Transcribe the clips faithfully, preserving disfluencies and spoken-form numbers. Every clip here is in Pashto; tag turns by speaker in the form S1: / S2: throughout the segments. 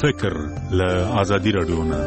S1: فکر له ازادي رادیو نه.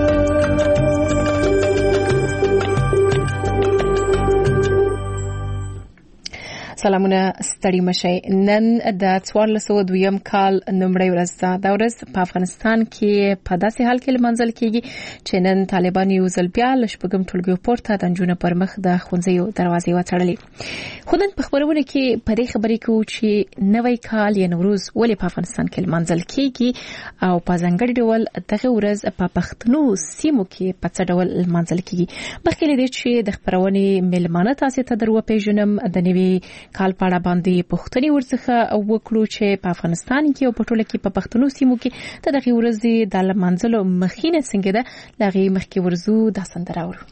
S2: سلامونه ستړي مشي. نن د څوارلس سوه دویم کال نومړی ورځ ده. دا ورځ په افغانستان کې په داسې حال کې لمانځل کیږي چې نن طالبان یو ځل بیا له شپږم ټولګیو پورته د نجونو پر مخ د ښوونځیو دروازې وتړلې. خو نن په خبرونه کې په دې خبرې کوو چې نوی کال یا نوروز ولې په افغانستان کې لمانځل کیږي او په ځانګړي ډول دغه ورځ په پښتنو سیمو کې په څه ډول لمانځل کیږي. مخکې له دې چې د خبرونې ملمانه تاسو ته درو پیژنم د نوي کال پاړه باندې پښتني ورڅخه وکړو چې په افغانستان کې او په ټوله کې په پښتنو سیمو کې د دغه ورځې د لمانځلو مخینه څنګه ده لغې مخکې ورزو د سندره ورو.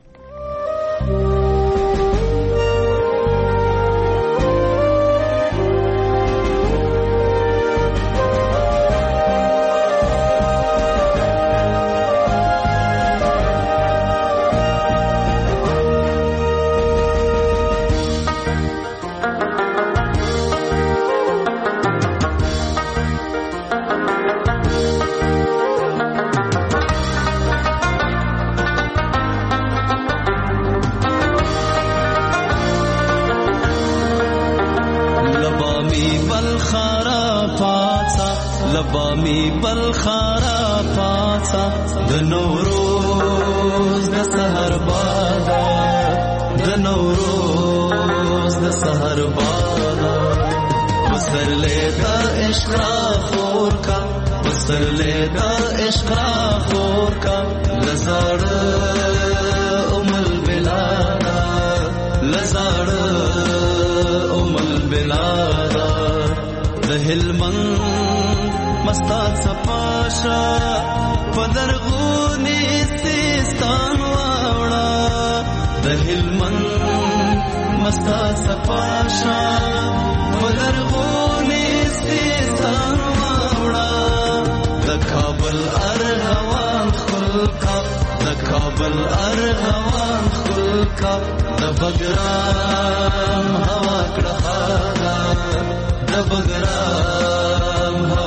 S3: لبامی بلخارا پاتا د نوروز د سحر بادا د نوروز د سحر بادا بسر لیدا عشق خور کا بسر لیدا عشق خور کا لزار ام البلادا لزار ام البلادا د هلمند مستات سپاشا پدرغونی سیستان واوڑا د هلمند مستات سپاشا پدرغونی سیستان واوڑا د کابل ارغوان خلقا د کابل ارغوان خلقا د بگرام هوا کڑخادا د بگرام هوا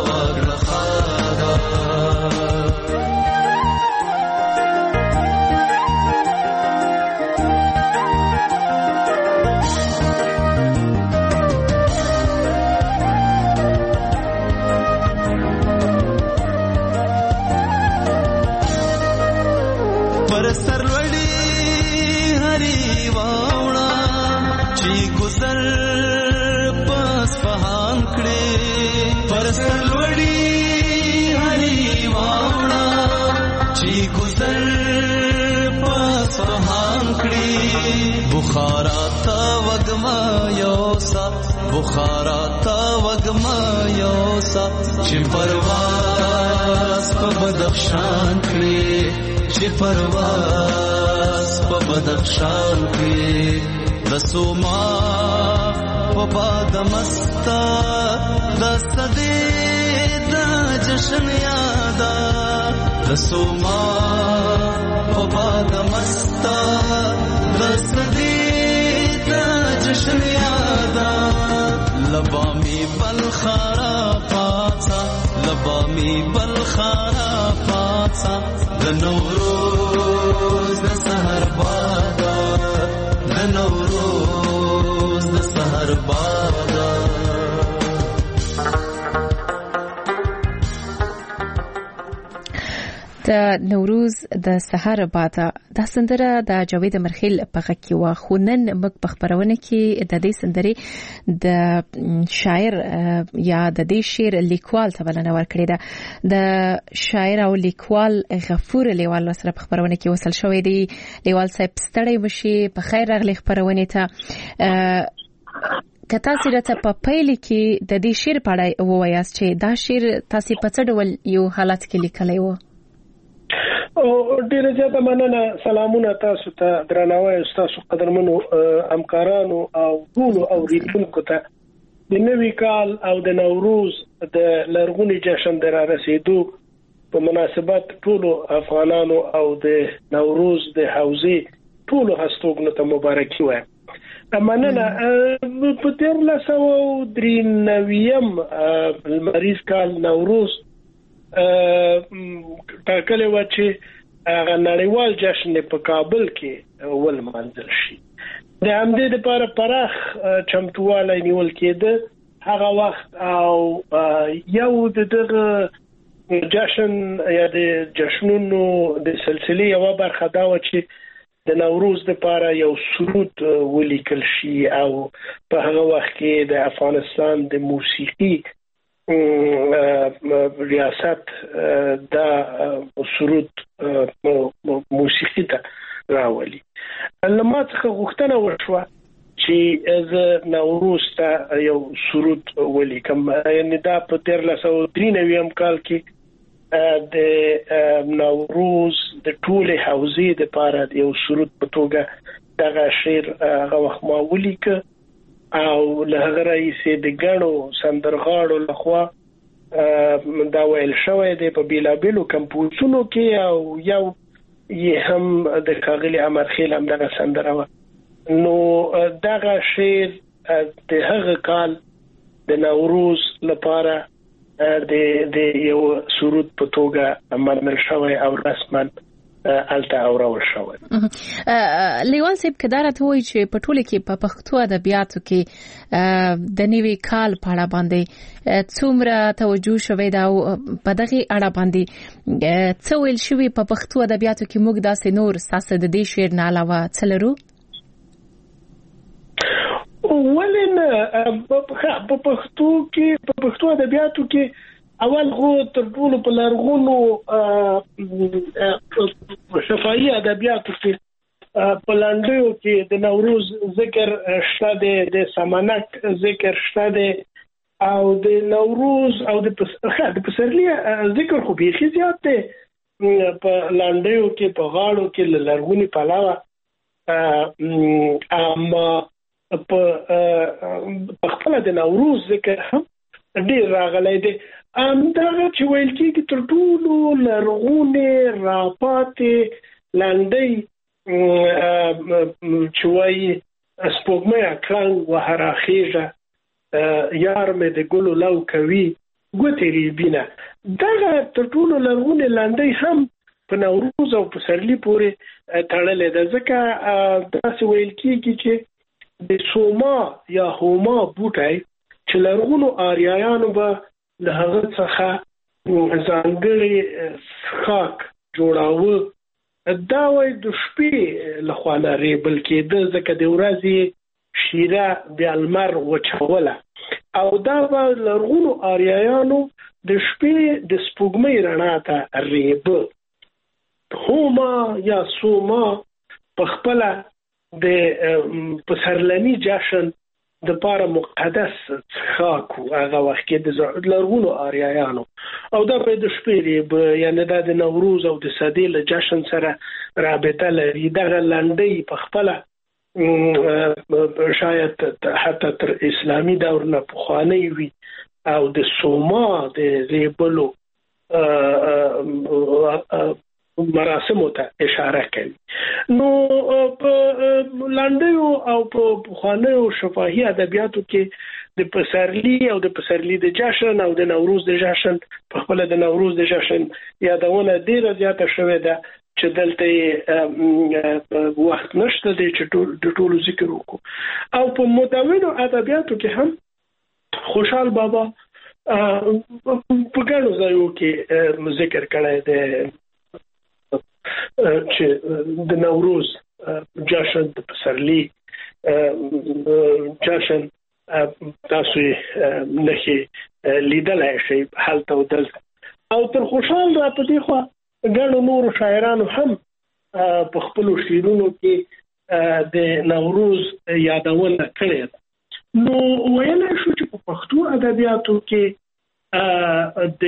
S3: بخارا تا وگما یوسا بخارا تا وگما یوسا چی پرواز پا بدخشان کری چی پرواز پا بدخشان کری دسوما پا بادمستا دست دی دا جشن یادا دسوما پا بادمستا دست دی جشن یادا لبامی بلخارا پاتا لبامی بلخارا پاتا د نوروز د سحر بادا د نوروز د سحر بادا.
S2: د نوروز د سحر بادا د سندره د جاوید مرخیل په غږ کې و. خو نن موږ په خبرونه کې د دې سندرې د شاعر یا د دې شعر لیکوال ته بلنه ورکړې ده. د شاعر او لیکوال غفور لیوال سره په خبرونه کې وصل شوې دي. لیوال صاحب ستړی مشي، په خیر راغلی خبرونه ته. که تاسو راته په پیل کې د دې شعر په اړه ووایاست چې دا شعر تاسو په څه ډول یو حالت کې لیکلی و؟
S4: او ډیره زیاته مننه. سلامونه تاسو ته درناوی تاسو قدرمنو همکارانو او ټول اوریدونکو ته. د نوي کال او د نوروز د لرغوني جشن د را رسیدو په مناسبت ټول افغانانو او د نوروز د حوزې ټول هستوګنو ته مبارکي وایم. مننه. په تیر لسو درې نویم المریض کال نوروز ټاکلې و چې هغه نړیوال جشن په کابل کې ولمانځل شي. د همدې لپاره پراخ چمتووالی نیول کېده هغه وخت او یو د دغه جشن یا د جشنونو د سلسلې یو برخه دا و چې د نوروز لپاره یو سرود ولیکل شي او په هغه وخت کې د افغانستان د موسیقي ریاست دا سرود موسیقي ته راولي. لما څخه غوښتنه وشوه چې از نوروز ته یو سرود ولیکم، یعنی دا په تیرلس سوه درې نوي کال کې د نوروز د ټولې حوزې لپاره یو سرود په توګه دغه شعر هغه وخت ما ولیکه او له هغه راهیسې د ګڼو سندرغاړو لخوا دا ویل شوی دی په بیلابیلو کمپوزونو کې او یو یې هم د ښاغلي امرخیل همدغه سندره وه. نو دغه شعر د هغه کال د نوروز لپاره د د یو سرود په توګه منل شوی او رسما الته اورول شوی.
S2: لیوان صاحب کدارت وایي چې په ټوله کې په پښتو ادبیاتو کې د نوي کال په اړه باندې څومره توجه شوی دا په دغه اړه باندې څه ویل شوی په پښتو ادبیاتو کې موږ داسې نور ساسه د دې شعر نه علاوه څه لرو؟
S4: ولنه په پښتو کې په پښتو ادبیاتو کې اول خو تر ټولو په لرغونو شفاهي ادبیاتو کې په لنډیو کې د نوروز ذکر شته دی، د سمنک ذکر شته دی او د نوروز او د پسرلي ذکر خو بیخي زیات دی په لنډیو کې په غاړو کې لرغوني پلاوه. اما په خپل د نوروز ذکر هم ډیر راغلی دی. ام دا چې ویل کېږي تر ټولو لرغونې راپاتې لنډۍ چې وایي سپوږمۍ اکرنګ وهراخیږه یار مې د ګلو لو کوي ګوتې ریبینه، دغه تر ټولو لرغونې لنډۍ هم په نوروز او پسرلي پورې تړلې ده. ځکه داسې ویل کېږي چې د سوما یا هوما بوټی چې لرغونو آریایانو به له هغه څخه ځانګړی څښاک جوړاوه، دا وایي د شپې لخوا نه ریبل کېده ځکه د ورځې شیره بیا لمر وچوله او دا به لرغونو آریایانو د شپې د سپوږمۍ رڼا ته ریبه. هوما یا سوما په خپله د پسرلني جشن د پاره مقدس څښاک هغه وخت کې د لرغونو آریایانو او دا په د شپې یعنی دا د نوروز او د صدې له جشن سره رابطه لري. دغه لنډۍ په خپله شاید حتی تر اسلامي دور نه پخوانۍ وي او د سوما د ریبلو مراسمو ته اشاره کوي. نو په لنډیو او په پخوانیو شفاهي ادبیاتو کې د پسرلي او د پسرلي د جشن او د نوروز د جشن په خپل د نوروز د جشن یادونه ډیره زیاته شوې ده چې دلته وخت نشته دی چې د ټولو ذکر وکړو. او په مدونو ادبیاتو کې هم خوشحال بابا په ګڼو ځایو کې ذکر کړی دی چې د نوروز جشن د پسرلي جشن تاسو نشي لیدلای شئ هلته او دلته. او تر خوشحال را په دې خوا ګڼو نورو شاعرانو هم په خپلو شعرونو کې د نوروز یادونه کړې ده. نو ویلی شو چې په پښتو ادبیاتو کې د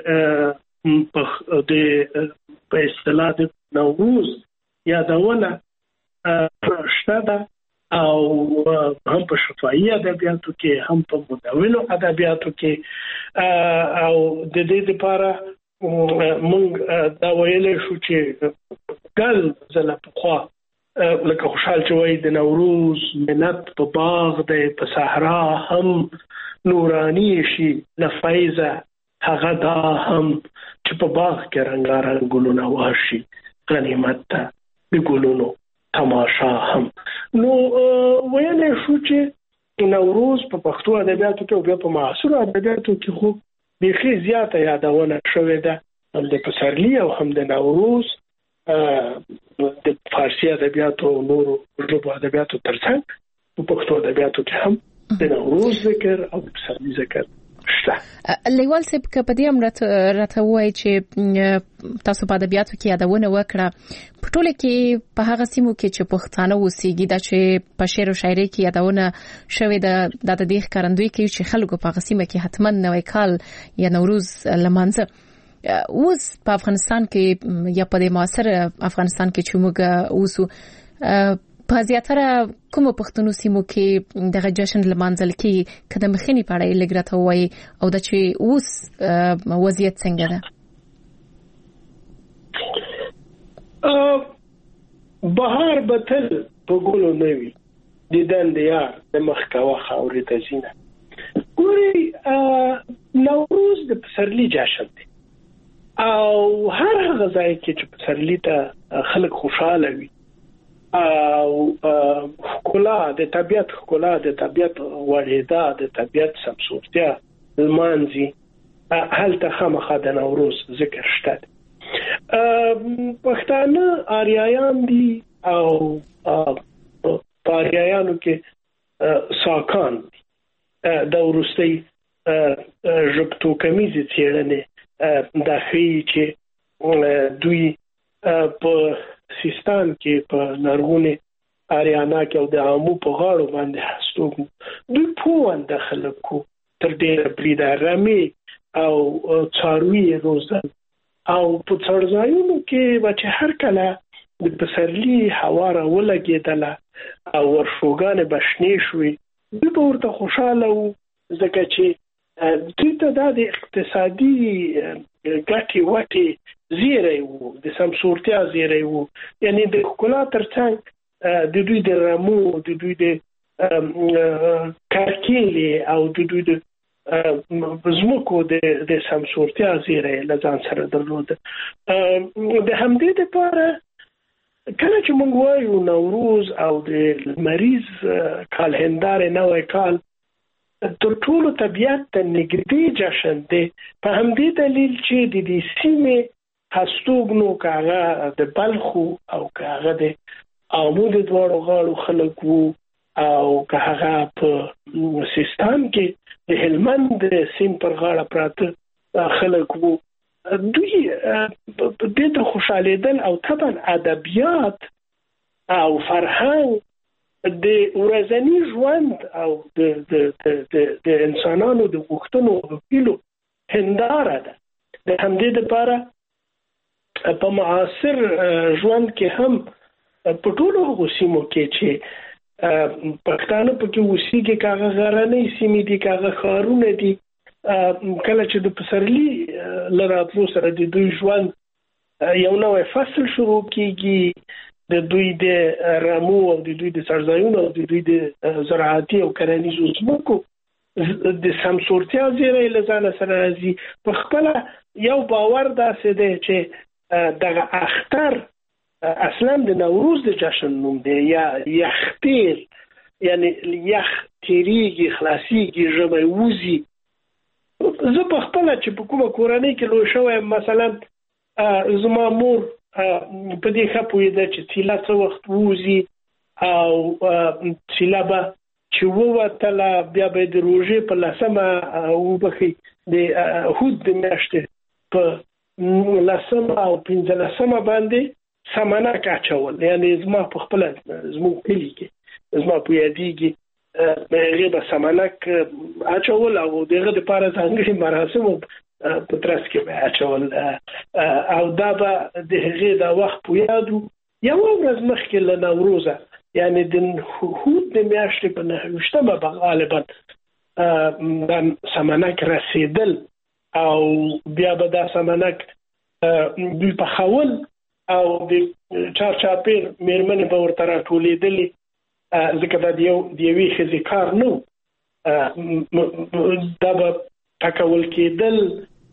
S4: د په اصطلاح د نوروز یادونه شته ده او هم په شفاهي ادبیاتو کې هم په مدونو ادبیاتو کې او د دې لپاره موږ دا ویلی شو چې ګل ځله پخوا لکه خوشحال چې وایي د نوروز منت په باغ دی په صحرا هم نورانی شي له فیضه هغه دا هم چې په باغ کې رنگارنګ ګلونه واشي غنیمت ته د ګلونو تماشا هم. نو ویلې شو چې نوروز په پښتو ادبیاتو کې او بیا په معاصر ادبیاتو کې خو بیخي زیاته یادونه شوې ده، هم د پسرلي او هم د نوروز د فارسي ادبیاتو او نورو ژبو ادبیاتو ترڅنګ په پښتو ادبیاتو کې هم د نوروز ذکر او د پسرلي ذکر شته.
S2: لیوال صاحب که په دې هم راته وایي چې تاسو په ادبیاتو کې یادونه وکړه، په ټوله کې په هغه سیمو کې چې پښتانه اوسېږي دا چې په شعر او شاعري کې یادونه شوې ده د دې ښکارندوی کوي چې خلکو په هغه سیمه کې حتما نوی کال یا نوروز لمانځه. اوس په افغانستان کې یا په معاصر افغانستان کې چې موږ اوسو په زیاتره کومو پښتنو سیمو کې دغه جشن لمانځل کېږي، که د مخینې په اړه یې لږ راته ووایي او دا چې اوس وضعیت څنګه ده؟
S4: بهار به تل په ګلو نه وي، دیدن د یار د مخ کوه خاورې ته ځینه. ګورئ نوروز د پسرلي جشن دی او هر هغه ځای کې چې پسرلي ته خلک خوشاله وي او ښکلا د طبیعت ښکلا د طبیعت وړېدا د طبیعت سمسورتیا لمانځي، هلته خامخا د نوروز ذکر شته. پښتانه آریایان دي او په آریایانو کې ساکان دي. د وروستۍ ژبتوکمیزې څېړنې دا ښیي چې دوی په سیستان کې په لرغونې آریانا کې او د عامو په غاړو باندې هستوګ دوی پوهنده خلکو تر ډېره بریده رمې او څاروي روزل او په څړځایونو کې به چې هر کله د پسرلي هوا راولګېدله او ورشوګانې به شنې شوې دوی به ورته خوشحاله وو، ځکه چې دوی ته دا د اقتصادي ګټې وټې زیری وو، د سمسورتیا زیری وو. یعنی د ښکلا ترڅنګ د دوی د رمو، د دوی د کرکیلې او د دوی د ځمکو د سمسورتیا زیری له ځان سره درلوده. د همدې دپاره کله چې موږ وایو نوروز او د لمریز کال هندارې نوی کال تر ټولو طبیعت ته نږدې جشن دی، په همدې دلیل چې د دې سیمې هستوګنو که هغه د بلخو او که هغه د آمو د دواړو غاړو خلک وو او که هغه په سیستان کې د هلمند د سیند پر غاړه پراته خلک وو، دوی دې ته خوشحالېدل او طبعا ادبیات او فرهنګ د ورځني ژوند او د د د د انسانانو د غوښتنو او هیلو هنداره ده. د همدې دپاره په معاصر ژوند کې هم په ټولو هغو سیمو کې چې پښتانه پکې اوسېږي، که هغه غرنۍ سیمې دي که هغه ښارونه دي، کله چې د پسرلي له راتلو سره د دوی ژوند یو نوی فصل شروع کېږي، د دوی د رمو او د دوی د څړځایونو او د دوی د زراعتي او کرنیزو ځمکو د سمسورتیا زیری له ځانه سره راځي. په خپله یو باور داسې دی چې دغه اختر اصلا د نوروز د جشن نوم دی، یا یختیر، یعنی یخ تیریږي خلاصیږي ژمی وځي. زه په خپله چې په کومه کورنۍ کې لوی شوی یم، مثلا زما مور په دې ښه پوهېده چې څیله څه وخت ووځي او څیله به چې ووتله بیا به د روژې په لسمه وبښئ د هود د میاشتې په لسمه او پنځلسمه باندې سمنک اچول. یعنې زما په خپله زموږ کلي کې زما په یادېږي هغې به سمنک اچول او د هغه دپاره ځانګړي مراسمو په ترڅ کې به اچول او دا به د هغې دا وخت په یادو. یوه ورځ مخکې له نوروزه، یعنې د هود د میاشتې په نهه ویشتمه به غالبا دا سمنک رسېدل او بیا به دا سمنک دوی پخول او د چارچاپېر مېرمنې به ورته راټولېدلې، ځکه دا د یوې ښځې کار نه و. دا به ټکول کېدل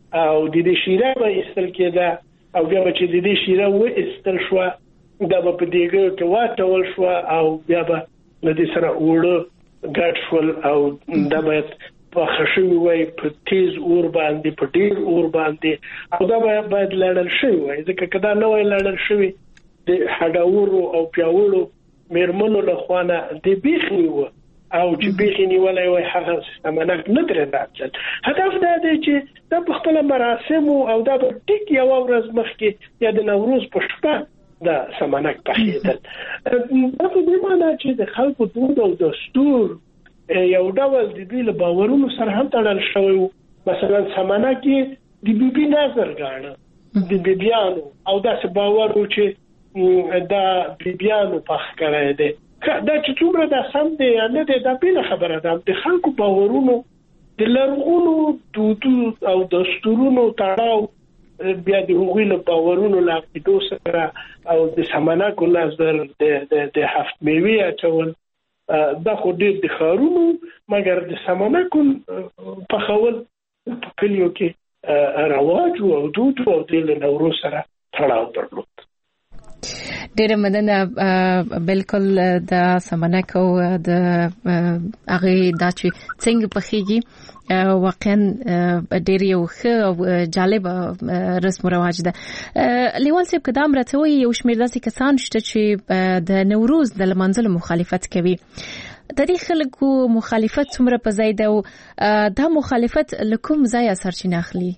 S4: او د دې شیره به استل کېده او بیا به چې د دې شیره و استل شو دا به په دیګو کې واچول شو او بیا به د دې سره وړو ګډ شول او دا به په خشوي وای په تیز اور باندې په ډیر اور باندې او دا به باید لړل شي وای ځکه کدا نه وای لړل شي د هډاورو او پیاوړو مېرمنو له خوانه د بیخنی و او چې بیخنی ولای وای هغه سمنک نه درې راځل هدف دا دی چې د خپل مراسم او دا ټیک یو ورځ مخکې یا د نوروز په شپه دا سمنک پخېدل دا په دې معنی چې د خلکو دود او دستور یو ډول د دې له باورونو سره هم تړل شوی مثلا سمنک د بیبي نظر غاڼه د بیبيانو او دا څه باور و چې دا بیبيانو پخ کړی دی دا چې څومره دا سم دی نه دی دا بل خبره ده د خلکو باورونو د لرغونو دودو او دستورونو تړاو بیا د هغوی له باورونو له عقیدو سره او د سمنکو نظر د د هفت میوې اچول دا خو ډېر د ښارونو مګر د سمنکو پخول په کلیو کې رواج او دود او د نوروز سره تړاو درلود.
S2: ډېر مننه بالکل د سمنکو د هغه د چې څنګه پخېږي واقعا ډېر یو ښه او جالب رسم او رواج ده. لیوان صاحب قدام راته یو شمېر داسې کسان شته چې د نوروز د لمانځلو مخالفت کوي. د دې خلکو مخالفت څومره په ځای ده او دا مخالفت له کوم ځایه سرچینه اخلي؟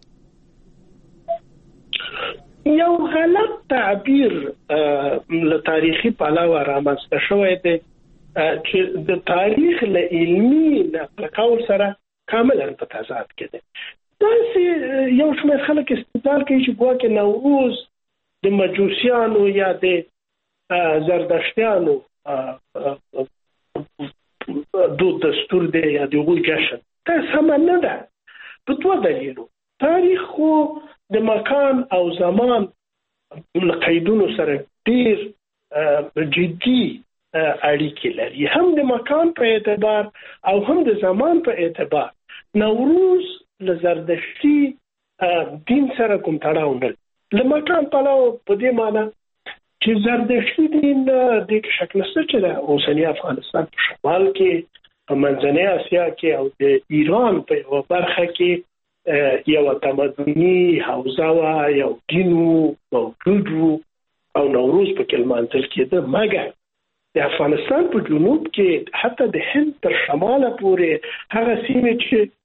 S4: یو غلط تعبیر له تاریخي پلوه رامنځته شوی دی چې د تاریخ له علمي نقل کول سره کاملا په تضاد کې دی. دا یو شمېر خلک استدلال کوي چې ګواکې نوروز د مجوسیانو یا د زردشتیانو دود دستور دی یا د هغوی جشن. دا سمه نه ده په دوه دلیلو. تاریخ خو د مکان او زمان له قیدونو سره ډېر جدي اړیکې لري، هم د مکان په اعتبار او هم د زمان په اعتبار. نوروز له زردشتي دین سره کوم تړاو نه لري. له مکان پلوه په دې معنی چې زردشتي دین د شکل نشته چې د اوسنی افغانستان په شمال کې په منځنۍ اسیا کې او د ایران په یوه برخه کې یو تمدني حوزه وا یو دینو موجود وو او نوروز په کې لمانځل کېده. مګر د افغانستان په جنوب کې حتی د هند تر شماله پورې هغه سیمې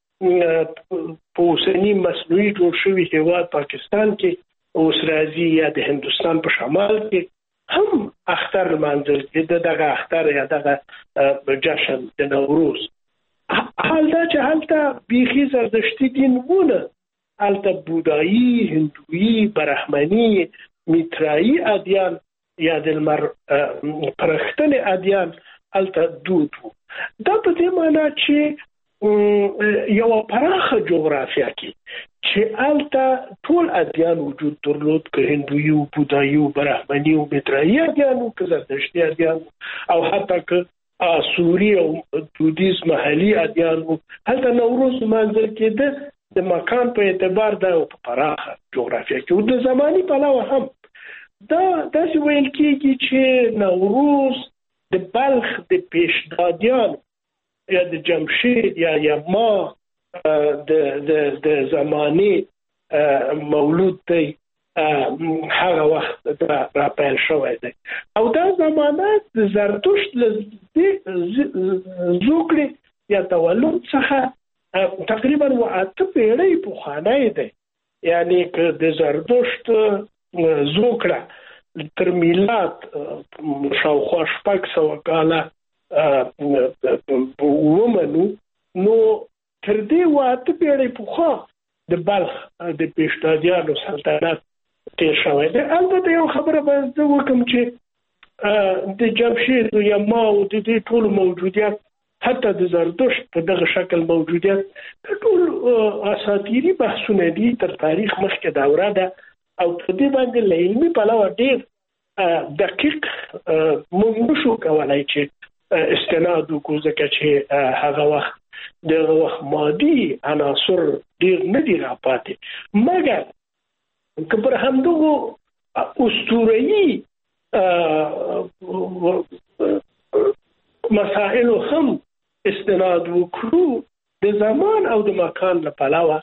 S4: چې په اوسني مصنوعي جوړ شوي هېواد پاکستان کې اوس راځي یا د هندوستان په شمال کې هم اختر لمانځل کېده، دغه اختر یا دغه جشن د نوروز. حال دا چې هلته بیخي زردشتي دین ونه، هلته بودایی، هندویی، برهمنی، میترایی ادیان یا د لمر پرختنې ادیان هلته دود وو. دا په دې معنی چې یوه پراخه جغرافیه کې چې هلته ټول ادیان وجود درلود، که هندویي و، بودایی و، برهمنی و، میترایی ادیان و، که زردشتي ادیان او حتی که آسوری او دودیز محلي ادیان وو. هلته نوروز لمانځل کېده د مکان په اعتبار دا په پراخه جغرافیه کې او د زماني پلوه هم دا داسې ویل کېږي چې نوروز د بلخ د پیشدادیانو یا د جمشید یا یما د د د زماني مولود دی هغه وخت را پیل شوی دی او دا زمانه د زرتشت زوکړې یا تولد څخه تقریبا اته پیړۍ پخوانی دی. یعنی که د زرتشت زوکړه تر میلاد شاوخوا شپږ سوه کاله ومنو نو تر دې اته پیړۍ پخوا د بلخ د پیشدادیانو سلطنت تیر شوی دی. البته یو خبره به زه وکړم چې د جمشید و یما او د دې ټولو موجودیت حتی د زردشت په دغه شکل موجودیت د ټول اساطیري بحثونه دي، تر تاریخ مخکې دوره ده او په دې باندې له علمي پلوه ډېر دقیق موږ نشو کولی چې استناد وکړو ځکه چې هغه وخت د وخت مادي عناصر ډیر نه دي راپاتې، مګر که پر همدغو اسطوره‌ایي مسائلو هم استناد وکړو، د زمان او د مکان له پلوه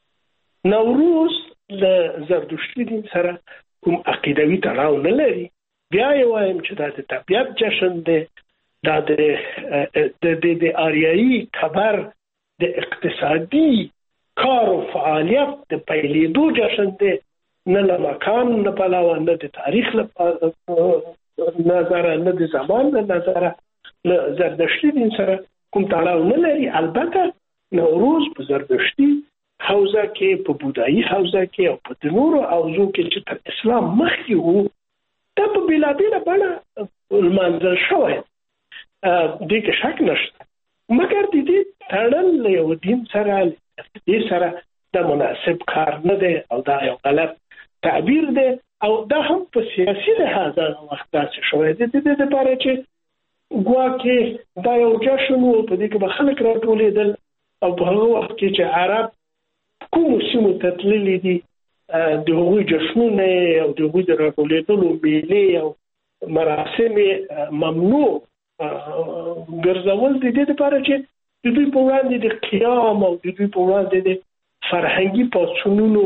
S4: نوروز له زردشتي دین سره کوم عقیدوي تړاو نه لري. بیا یې وایم چې دا د طبیعت جشن دی، دا د د آریایي خبر د اقتصادي کار او فعالیت د پیلېدو جشن دی، نه له مکان نه پلوه، نه د تاریخ له نظره، نه د زمان له نظره له زردشتي دین سره کوم تړاو نه لري. البته نوروز په زردشتي حوزه کې، په بودایي حوزه کې او په نورو حوزو کې چې تر اسلام مخکې وو، دا په بېلابېله بڼه لمانځل شوی، دې کې شک نشته. مګر د دې تړل له یو دین سره، دې سره دا مناسب کار نه دی او دا یو غلط تعبیر دی، او دا هم په سیاسي لحاظ وخت داسې شوی دی. د دې لپاره چې ګواکې دا یو جشن و، په دې کې به خلک راټولېدل، او په هغه وخت کې چې عرب کومو سیمو ته تللي دي، د هغوی جشنونه او د هغوی د راټولېدلو میلې او مراسم ممنوع ګرځول د دې لپاره چې د دوی په وړاندې د قیام او د دوی په وړاندې د فرهنګي پاڅونونو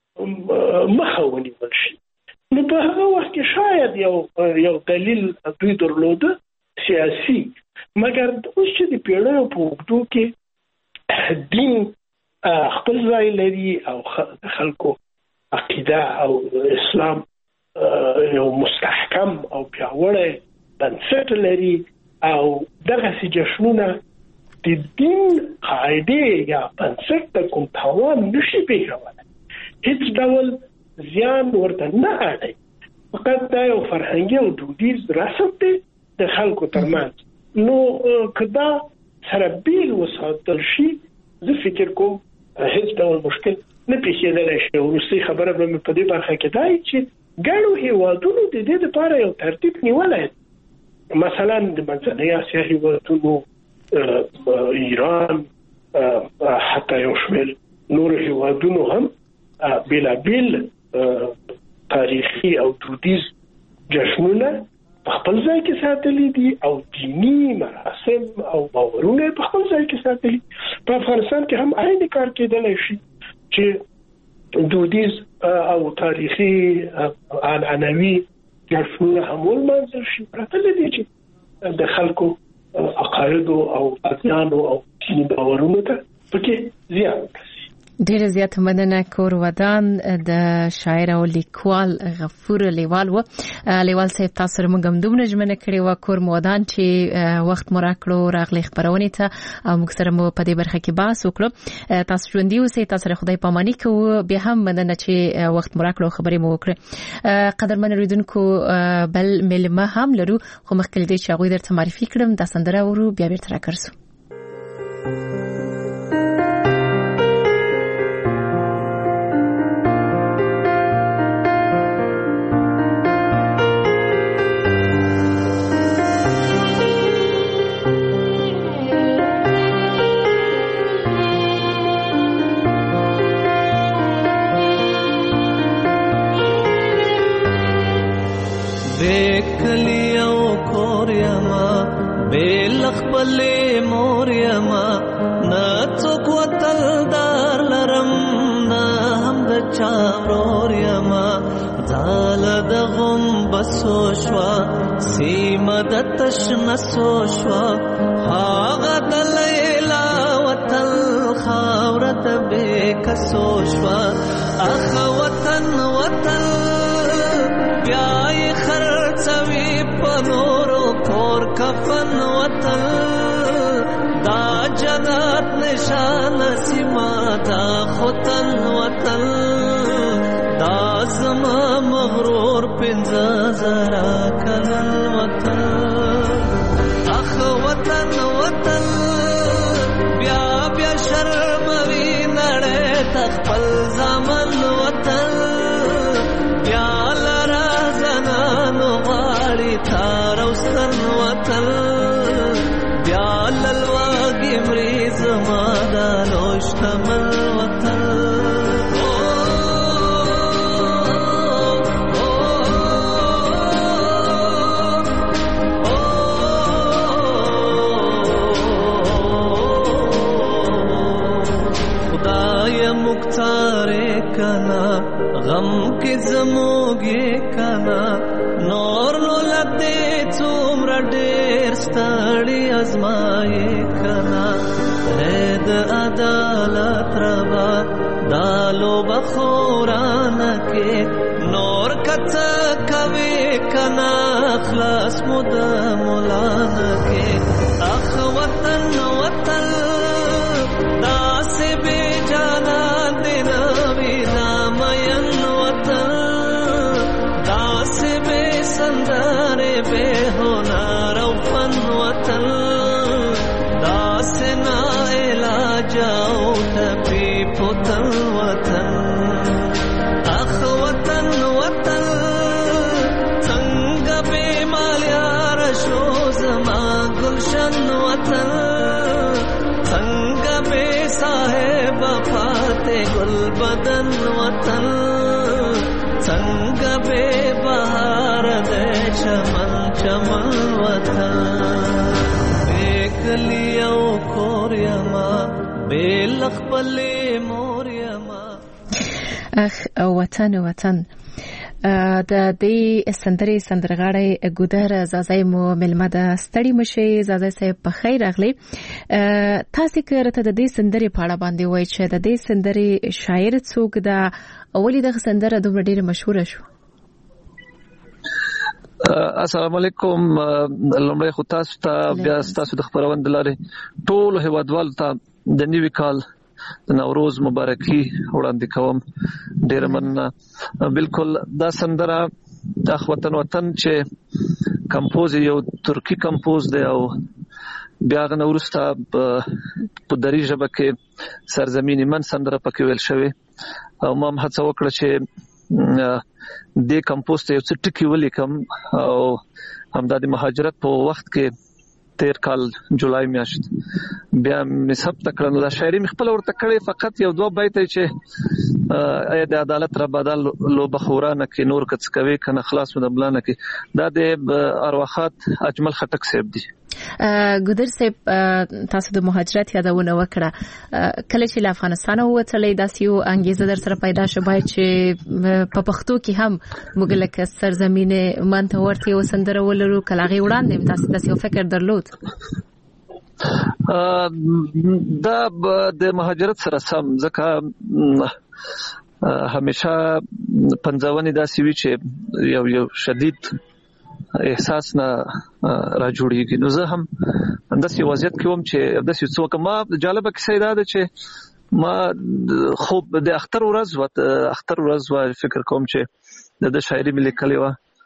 S4: مخه ونیول شي. نو په هغه وخت کې شاید یو یو دلیل دوی درلوده سیاسي، مګر اوس چې د پیړیو په اوږدو کې دین خپل ځای لري او خلکو عقیده او اسلام یو مستحکم او پیاوړی بنسټ لري، او دغسې جشنونه د دین قاعدې یا بنسټ ته کوم تاوان نشي پېښولی، هیڅ ډول زیان ورته نه اړوي، فقط دا یو فرهنګي او دودیز رسم دی د خلکو ترمنځ. نو که دا سره بیل وساتل شي، زه فکر کوم هیڅ ډول مشکل نه پیښېدلی شي. وروستۍ خبره به مې په دې برخه کې دا وي چې ګڼو هېوادونو د دې لپاره یو ترتیب نیولی، مثلا د منځنۍ اسیا هېوادونو، ایران، حتی یو شمېر نورو هېوادونو هم بېلابېل تاریخي او دودیز جشنونه په خپل ځای کې ساتلي دي، او دینی مراسم او باورونه په خپل ځای کې ساتلي. په افغانستان کې هم عین کار کېدلی شي چې دودیز او تاریخي عنعنوي جشنونه هم ولمانځل شي، پرته له دې چې د خلکو عقایدو او ادیانو او دیني باورونو ته پکې زیان رسي.
S2: ډیره زیاته مننه. کور ودان د شاعر او لیکوال غفور لیوال و. لیوال صاحب تاسو سره موږ هم دومره ژمنه کړې وه کور مو ودان چې وخت مو راکړو راغلی خپرونې ته او موږ سره مو په دې برخه کې بحث وکړو. تاسو ژوندي اوسئ، تاسو سره خدای پاماني کوو. بیا هم مننه چې وخت مو راکړو خبرې مو وکړې. قدرمن اوریدونکو بل مېلمه هم لرو، خو مخکې دې چې هغوی درته معرفي کړم دا سندره ورو بیا بیرته راګرځو.
S3: بلې مور یما نه څوک وتل دار لرم، نه هم د چا ورور یما، ځال د غم بسو شوا سیمه د تشنسو شوا، هغه د لیلا وتل خاوره د بېکسو شوا، اخ وطن وطن بیا یې خرڅوي په نورو کور کفن وطن، دا جنت نشان سیما دا خوتن وطن، دا زما مغرور پنځه زرا کلن وطن، اخ وطن وطن بیا بیا شرموي نړۍ تخپل زمن وطن، بیا لرا زنانو غاړي تار اوستن وطن، بیا للواګي مري زما مشتمل وطن مختارے کنا غم کے زموگے کنا نور نو لتے څومره ډېر ستړي ازمایې کنا هد عدالت روا دالو بخورانه کې نور کته کوي کنا خلاص مود مولانه کې اخ وطن وطن داس بے جانا دینا وینا مین وطن داس بے سندارے بے ہونا روفن وطن داس نا علاجاؤ تپی پتن وطن اخ وطن وطن سنگ بے مالیار شو زما گلشن وطن سنگ بے صاحب فاتح گل بدن وطن سنگ بے بہار دے چمن چمن وطن بیک لیو کوریما بے لخ پلے موریما
S2: اخ وطن وطن د دې سندرې سندرغاړی ګودر زازای مو ملمه د ستړي مشي زازای صاحب په خیر راغلی تاسو کړه د دې سندرې په اړه باندې وایي چې د دې سندرې شاعر څوک دا اولی د سندره دومره ډیره مشهور شو
S5: السلام علیکم لمړی خو تاسو ته بیا تاسو د خبرونه دلاره ټول هیوادوال ته د نیوي کال نوروز مبارکي وړاندې کوم ډیر مننه بالکل دا سندره د وطن وطن چې کمپوز یو ترکی کمپوز دی او بیا غنورسته په دری ژبه کې سرزمینی من سندره پکې ویل شوی او ما هم هڅه وکړه چې د کمپوز ته یو څه ټکی ولیکم او همدا د مهاجرت په وخت کې تیر کال جولای میاشت بیا مې سب تکړه دا شاعري مخبل ورته کړې فقط یو دوه بیت چې اې د عدالت را بدل لو بخورانه کې نور کڅ کوي کنه خلاص مدبلانه کې دا د ارواحات اجمل خټک صاحب دی
S2: ګودر صاحب تاسو د مهاجرت یادونه وکړه کله چې له افغانستان ووتلې داسې یو انګیزه در سره پیدا شوه چې په پښتو کې هم موږ لکه سرزمینه مانته ورته وسندره ولرو کلاغي وړاندې تاسو داسې یو فکر درلود
S5: دا د مهاجرت سره سم ځکه همیشه پنځونی داسې وی چې یو یو شدید احساس نه را جوړیږي نو زه هم انداسې وضعیت کې وم چې داسې څوک ما جالبه کیسه ده چې ما خوب د اختر ورځ وت اختر ورځ و فکر کوم چې د شاعري ملي کلی و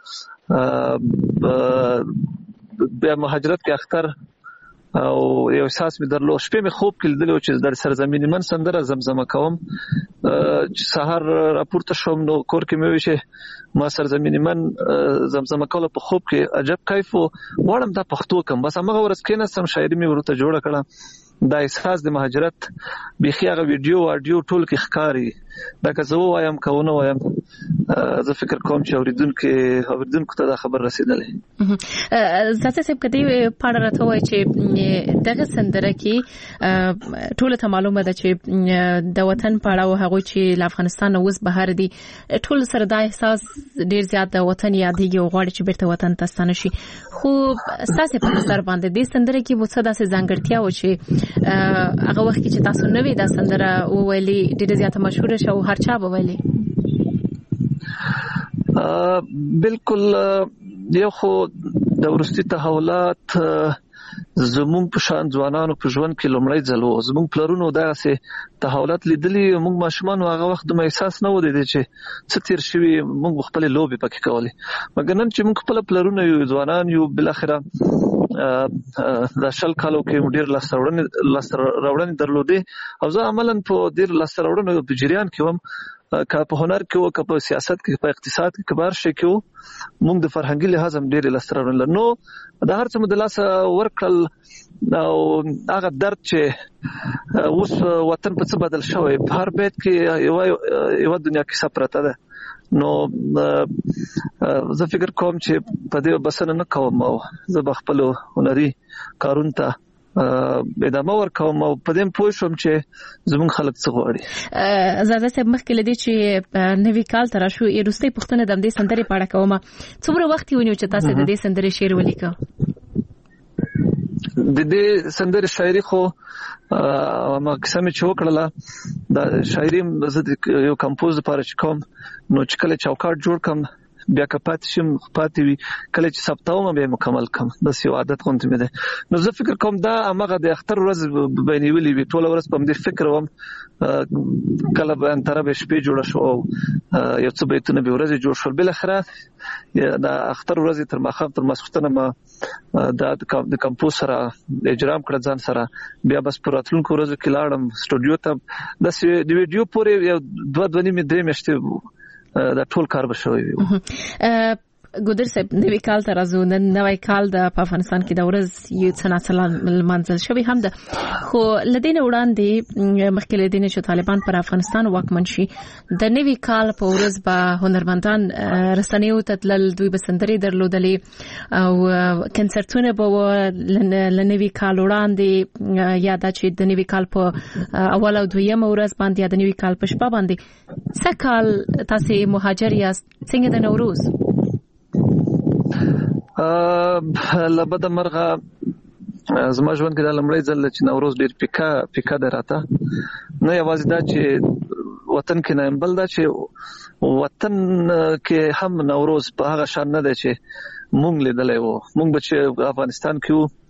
S5: بیا مهاجرت کې اختر او یو احساس مې درلو شپې مې خوب کې لیدل چې در سرزمینی من سندره زمزمه کوم چې سحر راپورته شوم نو کور کې مې وی چې ما سرزمینی من زمزمه کوله په خوب کې عجب کیف وړم دا پښتو کوم بس هغه ورځ کې نه سم شاعري مې ورته جوړه کړه دا احساس د مهاجرت بيخي هغه ویډیو اډیو ټول کې ښکاری دا که زه وایم کوونه وایم زه فکر کوم چې اوریدونکو اوریدونکو ته دا خبر رسیدلې
S2: زاته سب کدی پاړه راته وای چې دغه سندره کې ټول ته معلومه ده چې د وطن پاړه او هغه چې له افغانستان اوس بهر دي ټول سره دا احساس ډیر زیات د وطن یادېږي او غواړي چې بیرته وطن ته ستانه شي خو تاسو په نظر باندې د سندره کې مو څه داسې ځانګړتیا و چې هغه وخت چې تاسو نوې دا سندره وویلي ډېر زیات مشهور شو هر چا به ویلي
S5: بالکل یو خو د ورستي تحولات زموږ په شان ځوانانو په ژوند کې لومړی ځل وو زموږ پلرونو داسې تحولات لیدلي موږ ماشومان هغه وخت د احساس نه ودی چې څه تیر شوی موږ خپل لوبي پکې کولې مګر نن چې موږ خپل پلرونو یو ځوانان یو بل اخره د شل کالو کې ډیر لاسترونه لاسترونه درلودي او زه عملاً په ډیر لاسترونه په جریان کې وم که په هنر کې او که په سیاست کې په اقتصاد کې کبار شي کې موږ د فرهنګي لحاظ هم ډېر لسترونه نو د هر څه مدلاس ورکړل او هغه درد چې اوس وطن په څه بدل شوی په هر بیت کې یو یو دنیا کې سپرته ده نو زه فکر کوم چې په دې بسنه نه کوم او زه بخپل هنري کارون ته ادامه ورکوم او په دې پوه شوم چې زمون خلک څه غواړي.
S2: زاده صاحب مخکې لدی چې نوی کال تر شو ایروستي پښتون د دې سندري پاړه کوم څومره وخت ونیو چې تاسو د دې سندري شعر ولیکو؟
S5: د دې سندري شاعري خو ما قسم چې وکړله د شاعري زه یو کمپوز لپاره چې کوم نو چې کله چوکاټ جوړ کم بیا کپات شم پاتې وي کله چې سبتاوم به مکمل کم د یو عادت غونډه مې ده نو زه فکر کوم دا هغه د اختر ورځ بینولې وی ټول ورځ په دې فکر وم کله به انتره به شپې جوړ شو یو څه بیتونه به ورځ جوړ شول بل اخره د اختر ورځ تر ماخام تر مسختنه ما د د کمپوز سره اجرام کړ ځان سره بیا بس پر اتلونکو ورځ کې لاړم سټوډیو ته د ویډیو پورې یو دوه دوه نیمه درې میاشتې دا ټول کار بشوي وي.
S2: ګودر صاحب نوی کال تر ازو نوی کال د افغانستان کې د ورځ یو څنګه منځل شوی هم ده خو لدین وړاندې مخکې لدین چې طالبان پر افغانستان واکمن شي د نوی کال په ورځ به هنرمندان رسنیو ته تل دوی بسندري درلودلې او کنسرتونه به لنوی کال وړاندې یاد چې د نوی کال په اول او دویم ورځ باندې د نوی کال په شپه باندې سکال تاسو مهاجر یاست څنګه د نوروز
S5: لبد مرغه زما ژوند کې د لمړی ځل چې نوروز ډیر پیکا پیکا دراته نه یوازې دا چې وطن کې نه بل دا چې وطن کې هم نوروز په هغه شان نه دی چې مونږ لیدلې وو مونږ به چې افغانستان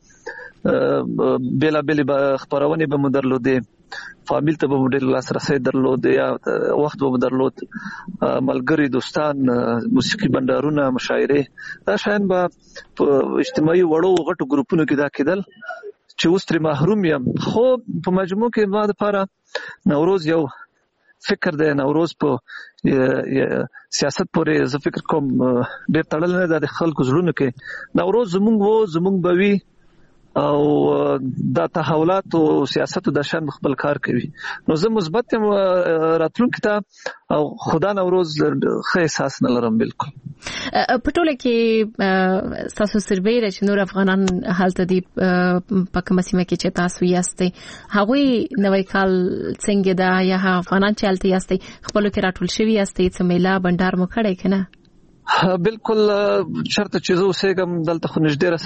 S5: کې بیلا بیلی به خبرونه به مدرلودې فامیل ته به ډېر لاسرسي درلود یا وخت به درلود ملګری دوستان موسیقي بندرونه مشاعره دا شاین به اجتماعي وړو غټو ګروپونو کې دا کېدل چې اوس تر محروم یم خو په مجموع کې ما د لپاره نوروز یو فکر دی نوروز په سیاست پورې زه فکر کوم ډېر تړل نه د خلکو زړونو کې نوروز زمونږ وو زمونږ بوي او دا تحولات او سیاست د شان خپل کار کوي نو زه مثبت یم راتلونکي ته او خدا نوروز ښه احساس نه لرم بالکل
S2: په ټوله کې تاسو سربېره چې نور افغانان حالت دي په کومه سیمه کې چې تاسو یاستئ هغوی نوی کال څنګه دا یا افغانان چې حالت یاستئ خپل کې راټول شوی یاستئ څه میلا بندر مو کړی کنه
S5: بالکل شرط چې زه اوسېږم دلته خو نږدې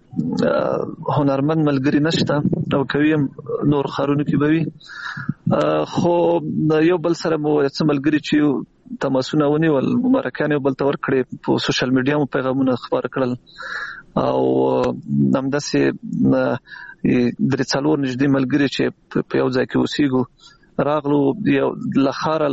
S5: سره هنرمند ملګری نشته او کویم نور خارونو کې بوي خو یو بل سره مو څه ملګری چې تماسونه ونیول مبارکانه بل تور کړي په سوشل میډیا مو پیغامونه خبر کړل او همداسې درې څلور نږدې ملګری چې په یو ځای کې اوسېږو راغلو یو لخاره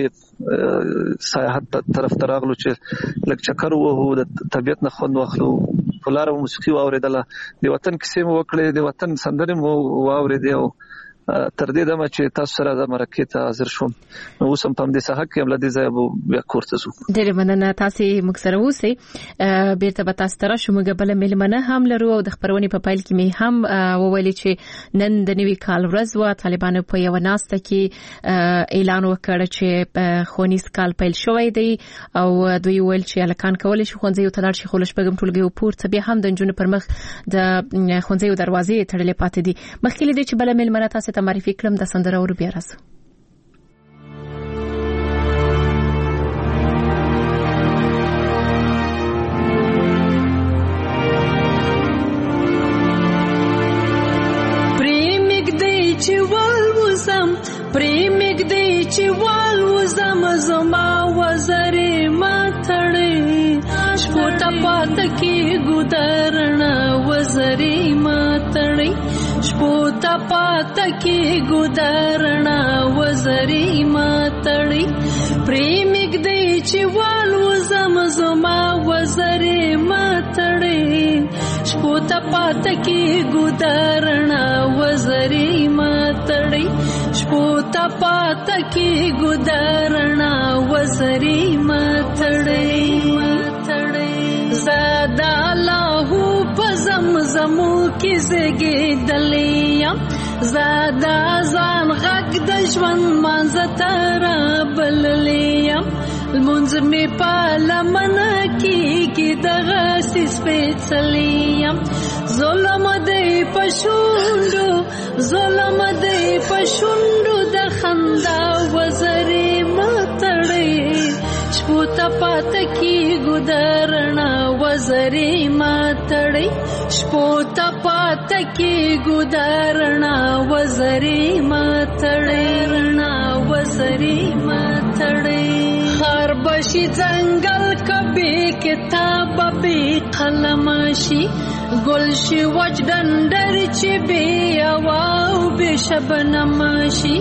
S5: لګلري سیاحت طرف ته راغلو چې لک چکر وو د طبيعت نه خوند واخلو ولاره موسیقي واوریدله د وطن کیسې مو وکړې د وطن سندرې مو واوریدې او تر دې دمه چې تاسو سره د مرکه ته حاضر شوم نو اوس هم په دې ساحه کې هم لدې ځای بیا کورته زو
S2: ډېر مننه تاسو مکسره اوسئ بیرته به تاسو تر شو موږ بل ملمنه هم لرو او د خبرونې په پایل کې می هم وویل چې نن د نوي کال ورځ و طالبانو په یو ناسته کې اعلان وکړ چې خونیز کال پیل شوی دی او دوی ویل چې الکان کول شي خونځي ته لاړ شي خلش پیغام ټولګي پورته به هم د جنونو پر مخ د خونځي دروازې تړلې پاتې دي مخکې لدی چې بل ملمنه تاسو معرفي کړم د سندره ور بیا راځو
S6: پریمګ دی چې وال وزم پریمګ دی چې وال وزم زما وزرې ما تړې شپوټه پات کې ګودرنا وزرې ما تړې شپوتا پاتا کې ګودرنا وزرې ما تړې پریمګ دی چې والو زم زما وزرې ما تړې شپوتا پاتا کې ګودرنا وزرې ما تړې شپوتا پاتا کی ګدارنا وزري متړې زادا الله پزمزمو کی زګې دلیم زادا ځان غږ د ژوند مانځ تر بللیم المنز می پالمن کی کی دغه سپېڅلیم ظلم دې پښوندو ظلم دې پښوندو د خندا وزري متړې شپوتا پات کی ګدارنا وزري متړې شپوتا پات کی ګدارنا وزري متړې رنا وزري متړې هر بشي ځنګل کبي کتاب به قلم شي ګل شي وجدندر چې بي واو به شبنم شي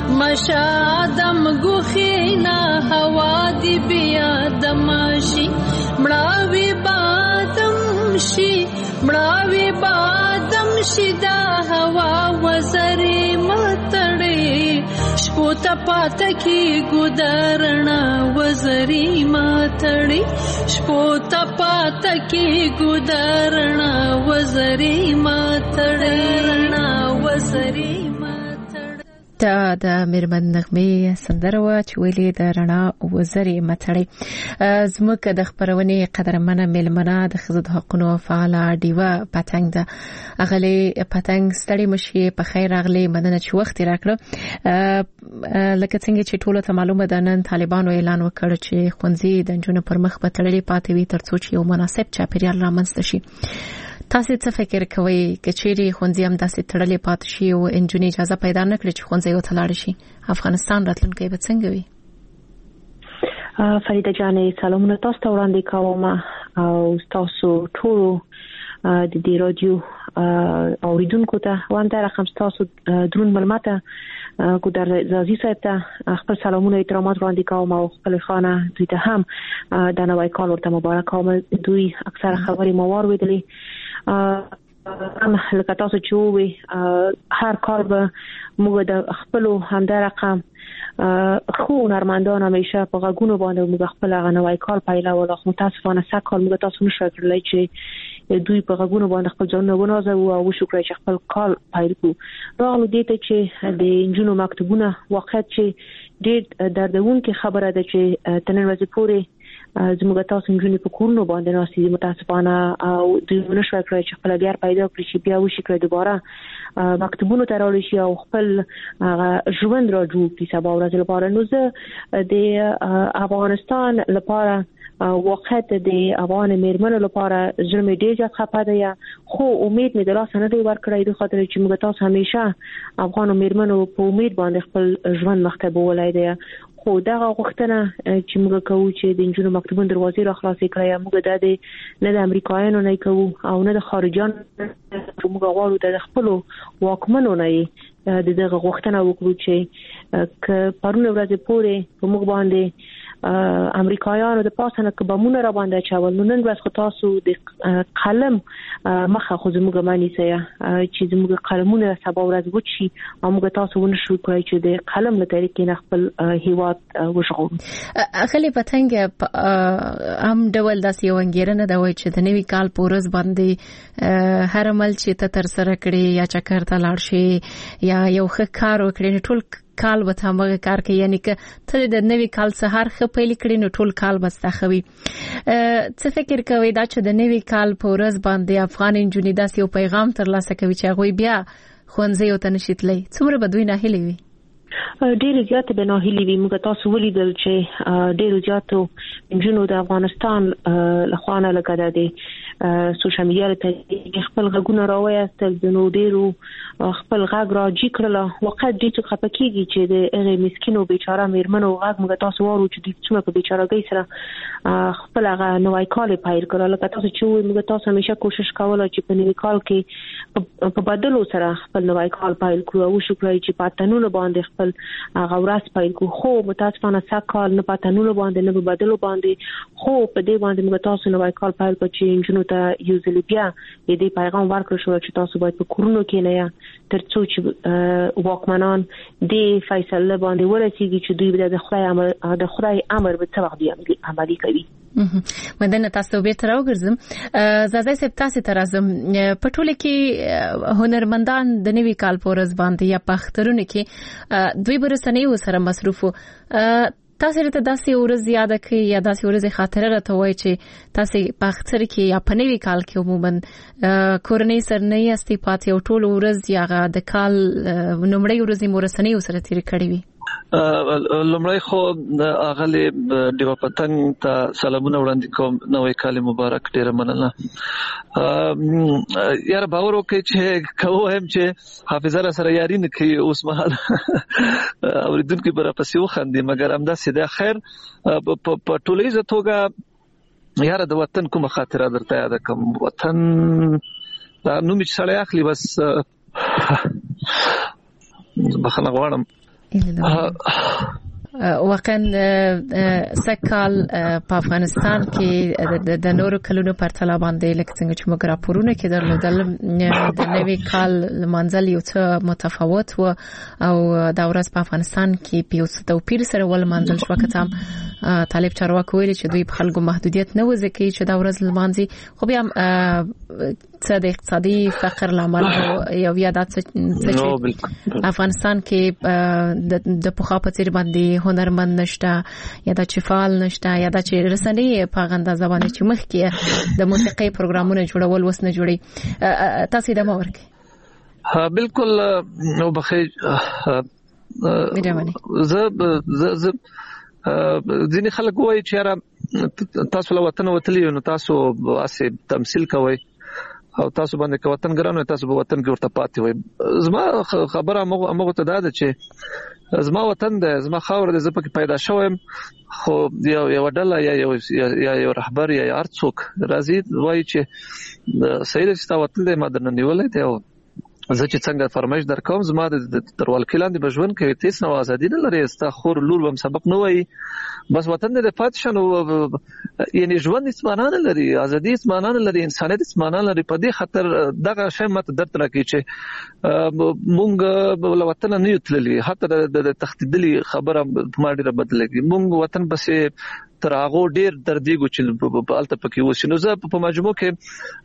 S6: مشادم ګوخینا هوا دی بیا دمشي مړاوي بادم شي مړاوي بادم شي دا هوا وزري متړې شپوتا پات کی ګدارنا وزري متړې شپوتا پات کی ګدارنا وزري متړې رنا وزري
S2: دا د میرمن نغمه سندره و چې ویلي د رڼا وزري متړې زموږ د خبرونې قدرمنه ملمنه د ښځو د حقوقو فعاله ډیوه پتنګ ده اغلی پتنګ ستړي مشي په خیر اغلی مننه چې وخت راکړه لکه څنګه چې ټولو ته معلومه ده نن طالبانو اعلان وکړ چې ښوونځي د نجونو پر مخ به تړلي پاتې وي ترڅو چې یو مناسب چاپیریال رامنځته شي تاسو څه فکر کوئ کچېری ښوونځي هم داسې تړلې پاتې شي او انجونې اجازه پیدا نه کړي چې ښوونځي وتلاړ شي افغانستان راتلونکی به څنګه وي
S7: فریده جانې سلامونه تاسو ته وړاندې کوم او تاسو ټول د دې رادیو اوریدونکو ته وانده رقم تاسو درون ملمته کو در زازي صاحب ته خپل سلامونه احترامات وړاندې کوم او خپل خانه دوی ته هم د نوای کال ورته مبارک کوم دوی اکثر خبرې موار ویلي هم لکه تاسو چې وي هر کار به موږ د خپل همدا رقم خو نرمندان همیشه په غوګونو باندې موږ خپل غنوای کال پیله ولا خو متاسفانه سکه موږ تاسو نشو کړلای چې دوی په غوګونو باندې خپل ځان نه ونازه او شکر چې خپل کال پیل کو راغلو دې ته چې د انجونو مکتبونه وخت چې ډېر دردونکې خبره ده چې تنن ورځې پورې زموږ تاسو انجونې په کورونو باندې ناسي متاسفانه او دوی نشو کړی چې خپل بیا پیدا کړی چې بیا وشي کړی دوباره مکتبونو ته راوړي شي او خپل ژوند را جوړ کړي سبا ورځ لپاره نو زه د افغانستان لپاره وخت د افغان میرمنو لپاره زړه ډېر خپه ده خو امید مې د لاسه نه دی ورکړی د خاطر چې موږ تاسو همیشه افغان میرمنو په امید باندې خپل ژوند مخته بولای دی خو دا غوښتنه چې موږ کوو چې د انجونو مکتبونو دروازې را خلاصې کړي موږ د دې نه د امریکایانو نه کوو او نه د خارجان موږ غواړو د خپل واکمنو نه د دغه غوښتنه وکړو چې ک پرونه ورځې پورې په موږ باندې امریکایانو د پاسنه کبمونه را باندې چاول نن ورځ خو تاسو د قلم مخه خو زموږ مانی سي چې زموږ قلمونه سبا ورځ وچی او موږ تاسو ونشو کوي چې د قلم له طریقې نه خپل هیواد وشغو
S2: اخلي پتنګ ام ډول داسې یو انګیرنه دا وایي چې د نوي کال پورز باندې هر عمل چې ته تر سره کړی یا چکر ته لاړ شي یا یو ښه کار وکړي ټول کال به تاسو کار کوي یعنی که ته د نوي کال سهار خپل پیل کړی نو ټول کال به ستخوي څه فکر کوي دا چې د نوي کال په ورځ باندې افغان انجونې داسې یو پیغام ترلاسه کوي چې هغه بیا خونځي او تنشتلې څومره بدوي نه هلي وي
S7: ډېر زیات به نه هلي وي موږ تاسو ولیدل چې ډېر زیاتو انجونو د افغانستان لخوانه لګا دي سوشل میډیا ته خپل غږونه راوېستل د نو ډېرو خپل غږ راځي کړل وخت دې چې خپکیږي چې د هغه مسکینو بیچاره میرمنو غږ موږ تاسو وارو چې د څومره په بیچارهګۍ سره خپل هغه نوای کال پیل کړل لکه تاسو چې موږ تاسو همیشه کوشش کوله چې په نوي کال کې په بدلو سره خپل نوای کال پیل کړو او شکر چې پاتنونو باندې خپل هغه ورځ پیل کړو خو متاسفانه سکه نه پاتنونو باندې نه بدلو باندې خو په دې باندې موږ تاسو نوای کال پیل کړو چې انجونو کورونو ته یو ځل بیا دې پیغام ورکړ شو چې تاسو باید په کورونو کې نه یا ترڅو چې واکمنان دې فیصله باندې ورسیږي چې دوی به د خدای امر د خدای امر به څه وخت عملي کوي.
S2: مدنه تاسو به تر وګرځم زازای سپ تاسو تر ازم په ټوله کې هنرمندان د نوي کال پورز باندې یا پخترونه کې دوی برسنۍ وسره مصروف تاسو ته داسې ورځ یاد کړئ یا داسې ورځ خاطره راته وای چې تاسو پختر کې یا په نوي کال کې عموما کورنۍ سره نه یاستئ پاتې او ټول ورځ یا د کال نومړی ورځ مورسنۍ وسره تیر کړی وي.
S5: لمړی خو اغلی دیو پتنګ ته سلامونه وړاندې کوم نوې کال مبارک ډیره مننه. یار باور وکړئ چې کوم چې حافظه سره یاري نه کوي اوس مهال اوریدونکو پر پسې وخاندي مګر همدا سیده خیر په ټولیزه توګه یار د وطن کومه خاطره درته یاد کوم وطن دا نو می سړی اخلي بس بخنه غواړم
S2: واقعا سکال په افغانستان کې د نورو کلونو په تلا باندې لکه څنګه چې موږ راپورونه کې درلودل د نوي کال منځل یو څه متفاوت و او دا ورځ په افغانستان کې په یو څه توپیر سره ول منځل شو کته طالب چارواکو ویل چې دوی په خلکو محدودیت نه وځي چې دا ورځ لمانځي خو بیا څه د اقتصادي فقر لامل یو یادات څه افغانستان کې د پخوا په څیر باندې هنرمند نشته یا د چفال نشته یا د رسنۍ په غنده زبانه چې مخ کې د موسیقي پروګرامونه جوړول وس نه جوړي تاسو د مور کې
S5: ها بالکل نو بخې زه زه ځینې خلک وایي چې تاسو له وطن وتلی نو تاسو اسې تمثيل کوئ او تاسو باندې که وطن ګرانو تاسو به وطن کې ورته پاتې وي. زما خبره موږ ته دا ده چې زما وطن ده زما خاور ده زه پکې پیدا شوم خو یو یو ډله یا یو یا یو رهبر یا هر څوک راځي وایي چې سید ستا وطن دې ما درنه نیولې دی او زه چې څنګه فرمایش درکوم زما د تروال کلاندې بجون کې تیس نو ازادي نه لري استا خور لور هم سبق نه وایي بس وطن دې پات شنو یعنی ژوند اسمانه لري ازادي اسمانه لري انسانیت اسمانه لري په دې خاطر دغه شی مت درته راکې چې مونږ ول وطن نه یتللی حتی د تخدیدلی خبره ما ډیره بدلېږي مونږ وطن بسې تر هغه ډیر دردیګو چې په الته پکې وسینو زه په مجموع کې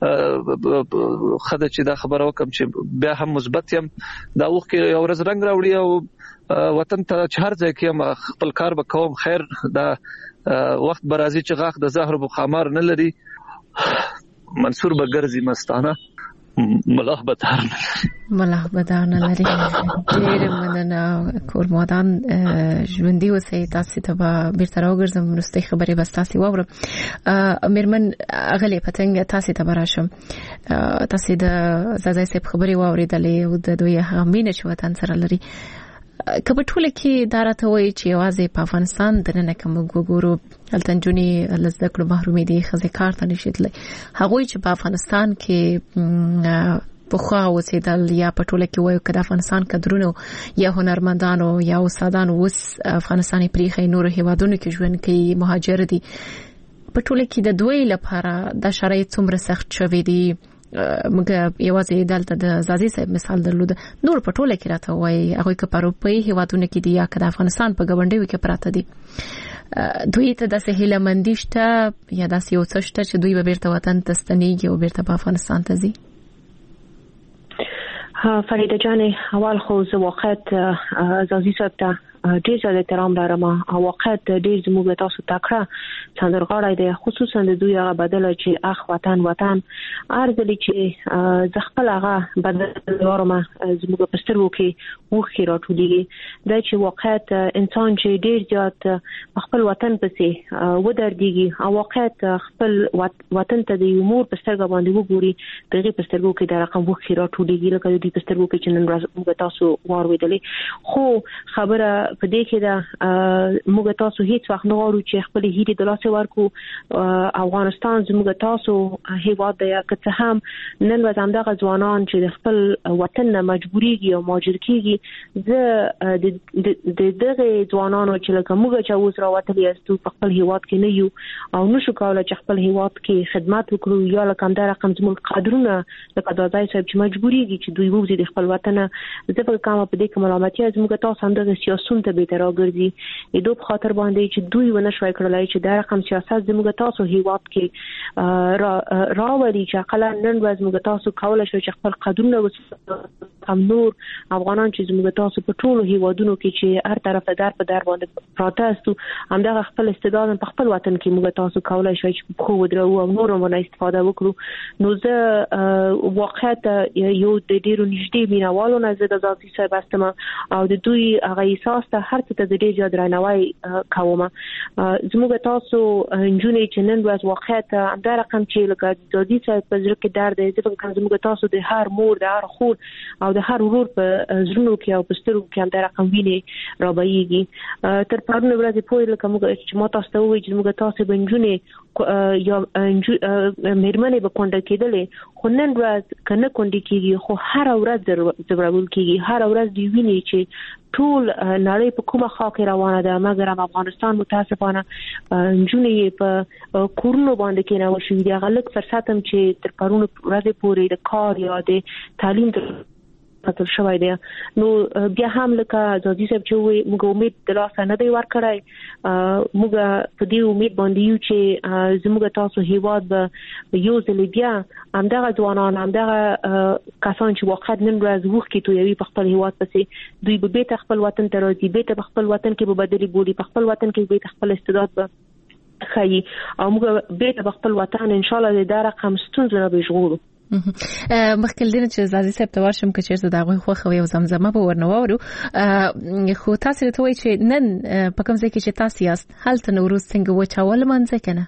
S5: خدای چې دا خبره وکم چې بیا هم مثبت يم دا وخت کې یو ورځ رنگ راوړي او وطن ته چهار ځای کې خپل کار وکوم خیر دا وخت برازي چې غاخ د زهر بخمار نه لري منصور بګرزي مستانه ملاح بدار
S2: ملاح بدار نه لري ډېر مننه کورمادان ژوندۍ اوسئ تاسو ته به بیرته راوګرځم وروستۍ خبرې بس تاسو واورم میرمن اغلې پتنګ تاسو ته براشم تاسو د زازای صاحب خبرې واوریدلې او د دوی هغه مینه چې وطن سره لري کله ټول کې دارته وایي چې واځي په افغانستان درنه کوم وګورو التنجونی لزده کړو محرومي دي خزه کار ته نشیدل هغه چې په افغانستان کې په خو اوسېدل یا په ټول کې وایي کړه افغانستان کډرونو یا هنرمندانو یا استادانو وس افغانستاني پریخي نور هیوادونو کې ژوند کوي مهاجر دي په ټول کې د دوی لپاره د شرایط څومره سخت شوي دي موږ یوازې دلته د زازي صاحب مثال درلود نور په ټوله کې راته وایي هغه کې په اروپای هیوادونو کې دي یا د افغانستان په ګوندیو کې پراته دي دوی ته د سهیله مندشته یا د یو څه شته چې دوی به بیرته وطن ته ستنېږي او بیرته په افغانستان ته ځي.
S7: فریده جان اول خو زه واقعیت زازي صاحب ته ډیر زیات احترام لرم او واقعیت ډیر زموږ تاسو تکړه سندرغاړی دی خصوصا د دوی هغه بدل چې اخ وطن وطن ارزلي چې ز خپل هغه بدل ورما زموږ په سترګو کې وخی راټولېږي دا چې واقعیت انسان چې ډیر زیات خپل وطن پسې ودرېږي او واقعیت خپل وطن ته د امور په سترګو باندې وګوري دغه په سترګو کې د رقم وخی راټولېږي لکه د دې په سترګو کې چې نن ورځ موږ تاسو وارویدلې خو خبره په دې کې دا موږ تاسو هیڅ وخت نه غواړو چې خپل هیلې د لاسه ورکو. افغانستان زموږ تاسو هیواد دی که هم نن ورځ همدغه ځوانان چې د خپل وطن نه مجبوريږي او مهاجر کیږي زه د دغه ځوانانو چې لکه موږ چې اوس راوتلي یو په خپل هیواد کې نه یو او نشو کولای چې خپل هیواد کې خدمات وکړو یا لکه همدا رقم زموږ قدرونه لکه د ځای صاحب چې مجبوريږي چې دوی وځي د خپل وطن زه په کومه په دې کې ملامتیا زموږ تاسو همدغه سیاستون ته به تر راګرځي د دوه خاطر باندې چې دوی ونه شوي کړلای چې دا رقم سیاست زموږ تاسو هیواد کې را راوړي چې اقلا نن ورځ موږ تاسو کولای شو چې خپل قدرونه وساتو هم نور افغانان چې زموږ تاسو په ټولو هیوادونو کې چې هر طرف در په در باندې پروتست همدغه خپل استعداد په خپل وطن کې موږ تاسو کولای شو چې خو ودرو او نور باندې استفاده وکړو. نو زه واقعیت یو د ډیرو نږدې مینوالو نه زه د ذاتي صاحب استم او د دوی هغه احساس ته هر څه ته ډیر زیات رانوي کوم. زموږ تاسو انجونې چې نن ورځ واقعیت همدا رقم چې لکه ذاتي صاحب په ځکه درد دی چې زموږ تاسو د هر مور د هر خور او د هر ورور په زړونو کې او په سترګو کې همدا رقم ویني رابېږي. تر پرون ورځې پورې لکه موږ چې ما تاسو ته وایي چې موږ تاسو بنجونې یا مېرمنې به کونډه کېدلې خو نن ورځ کنه کونډه کېږي خو هر ورځ ضرورول کېږي هر ورځ دی ویني چې ټول نړۍ په کومه خوا کې روانه ده مګر هم افغانستان متاسفانه جنې په کورونو باندې کې نه وشي دی غلط فرصت هم چې تر پرون ورځې پورې د کار یا د تعلیم پاتل شوی دی. نو بیا هم لکه ځاځي صاحب چې وي موږ امید د لاسه نه دی ورکړای موږ په دې امید باندې یو چې زموږ تاسو هیواد به یو ځل بیا همدغه ځوانان همدغه کسان چې واقعا نن ورځ وښکي تویوي په خپل هیواد پسې دوی به بیت خپل وطن ته راځي بیت په خپل وطن کې به بدلی بولی په خپل وطن کې بیت خپل استعداد به خي او موږ بیت په خپل وطن ان شاء الله د رقم ستونزې به ژغورو.
S2: مخکې دینه چې زازي صاحب ته ورشم که چیرته دا غوي خوخه او زمزمه به ورنوورو خو تاسو ته وایي چې نن په کوم ځای کې چې تاسو یاست هلته نوروز څنګه وچاول منځ کنه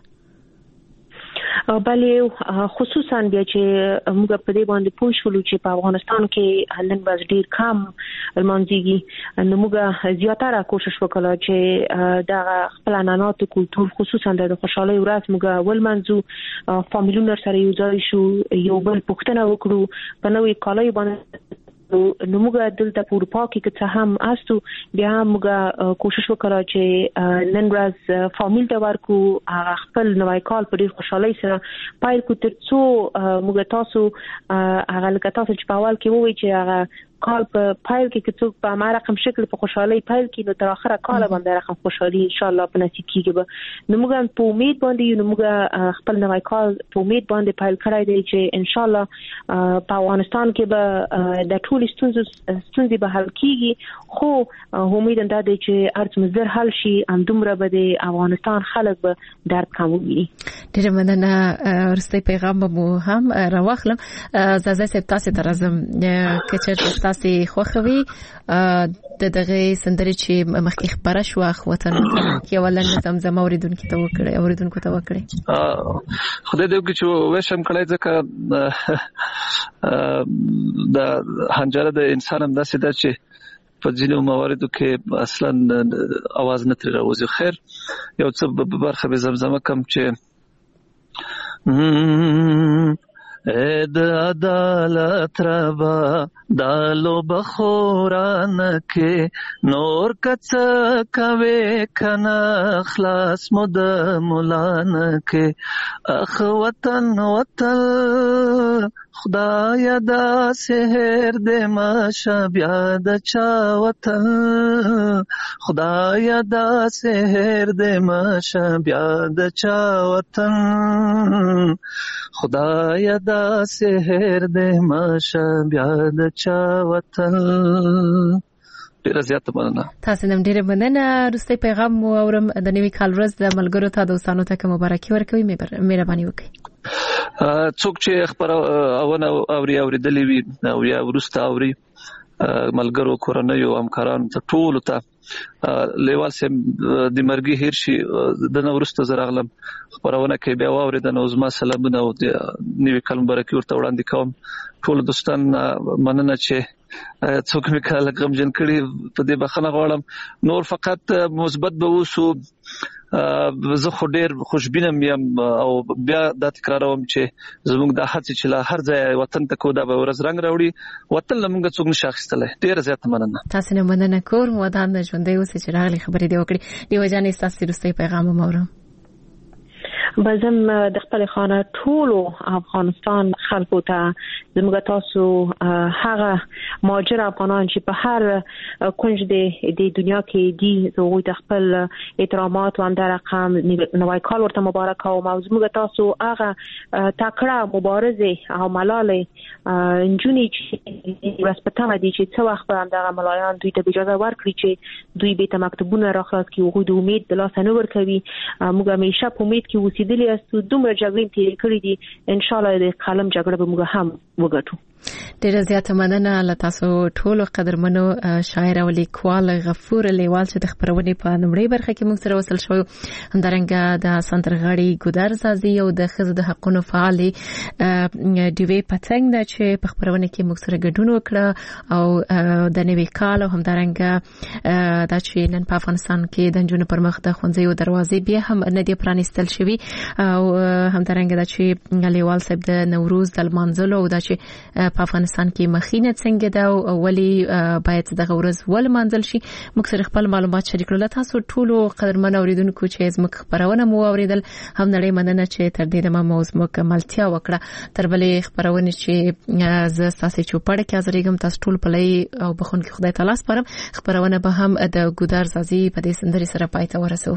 S7: بلې خصوصا بیا چې موږ په دې باندې پوه شولو چې په افغانستان کې نن باز ډیر کم المانځيږي نو موږ زیاتره کوشش وکړو چې دا خپل عنعنات کلتور خصوصا د خوشحالي ورځ موږ ول منځو فامیلونو سره یو ځای شو یو بل پوښتنه وکړو په نوې کالای باندې نو موږ دلته په اروپا کې چې هم استو بیا موږ کوشش وکړو چې نن ورځ فامیل ته ورکو خپل نوای کال په ډیر خوشحالي سره پایل کو تر څو موږ تاسو هغه لکه تاسو چې په اول کې وایي چې هغه کال په پایل کې چې په ما رقم شکل په خوشحالي پایل کې نو تر اخره کال باندې رقم خوشحالي ان شاء الله په نصیب کیږي. نو موږ په امید باندې نو موږ خپل نوای کال په امید باندې پایل کړای دی چې ان شاء الله په افغانستان کې به د ټول ستونزې ستونزې به حل کیږي خو امید انده دی چې ارڅ مزر حل شي اندومره به د افغانستان خلک به درد کموي.
S2: ډیره مننه ورسته پیغام مو هم راوخلم زازه صاحب تاسو ته راځم چې چیرته تاسو خوخوي د دغه سندري چې مخکې خبره شو وطن کې ولنه زمزمه اوریدونکو ته وکړي اوریدونکو ته وکړي
S5: خدای دې وکړي چې وښم کړای ځکه د هنجره د انسان هم داسې ده چې په ځینو مواردو کې اصلا आवाज نه تر راوځي. خیر یو څه برخه به زمزمه کم چې اې د عدالت ربا دالو بخوران کې نور کڅ کوي کنا خلاص مود مولان کې اخ وطن وطن خدایا دا سحر دې ماشه بیا د چا وطن خدایا دا سحر دې ماشه بیا د چا وطن خدایا دا سحر دې ماشه بیا د چا وطن. ډیره زیاته مننه
S2: تاسو نن ډیره مننه رسته پیغام مو اورم د نوي کال ورځ د ملګرو ته دوستانو ته مبارکي ورکوي مهرباني وکړئ.
S5: څوک چې خبرونه اوري اوریدلې وي او یا ورسته اوري ملګرو کورنیو همکارانو ته ټول ته لیوال سم د مرګي هیر شي د نورسته زراغلم خبرونه کې بیا واورید نو زما سلامونه او د نیو کال مبارکي ورته وړاندې کوم. ټول دوستان مننه چې څوک مې کله غمجن کړي په دې بخښنه غواړم. نور فقط مثبت به وسو زه خو ډیر خوشبینم یم او بیا دا تکراروم چې زموږ د هڅې چې لا هر ځای وطن ته کو دا به ورځ رنگ راوړي وطن لمونږ څوک نشي اخیستلای. ډیر زیات مننه.
S2: تاسو نه مننه کوم ودان ژوندې اوسې چې راغلي خبرې دی وکړي. دیو جانې تاسو رسې پیغام مورم.
S7: بزم د خپل خانه ټول افغانستان خلکو ته زموږ تاسو هغه ماجر افغانان چې په هر کونج د دنیا کې دي زه د خپل احترامات و هم در رقم نوای کال ورته مبارک او زموږ تاسو هغه تکړه مبارزه او ملالې انجونی چې رسپټانه دي چې څو وخت هم دغه ملایان دوی ته اجازه ورکړي چې دوی به ته مکتوبونه راخلاص کړي او د امید د لاس نه ورکوي. موږ همیشه په امید کې اوسېدلي یو دومره جګړې تیر کړې دي ان شاء الله د قلم جګړه به موږ هم وګټو.
S2: ډیره زیاته مننه له تاسو ټولو قدرمنو شاعر او لیکوال غفور لیوال چې د خبرونې په نومړي برخه کې موږ سره وصل شوی. همدارنګه د سندرغاړي ګودر زازي او د ښځو د حقونو فعال دیوی پتنګ د چې په خبرونه کې موږ سره ګډون وکړه او د نوي کال او همدارنګه د چې نن په افغانستان کې د جنونو پر مخ د خونځيو دروازې بیا هم نه دی پرانیستل شوی او همدارنګه د چې لیوال صاحب د نوروز د منځلو او د چې په افغانستان کې مخینه څنګه دا او ولی باید دغه ورځ ول منځل شي. موږ سره خپل معلومات شریک کړل. تاسو ټولو قدرمن اوریدونکو چې زموږ خبرونه مو اوریدل هم نړۍ مننه چې تر دې دمه موضوع مکملتیا وکړه. تر بلې خبرونه چې زه تاسو چوپړ کې حاضرېږم تاسو ټول په لای او بخون کې خدای تعالی سپارم. خبرونه به هم د ګودر زازي په دې سندري سره پای ته ورسو.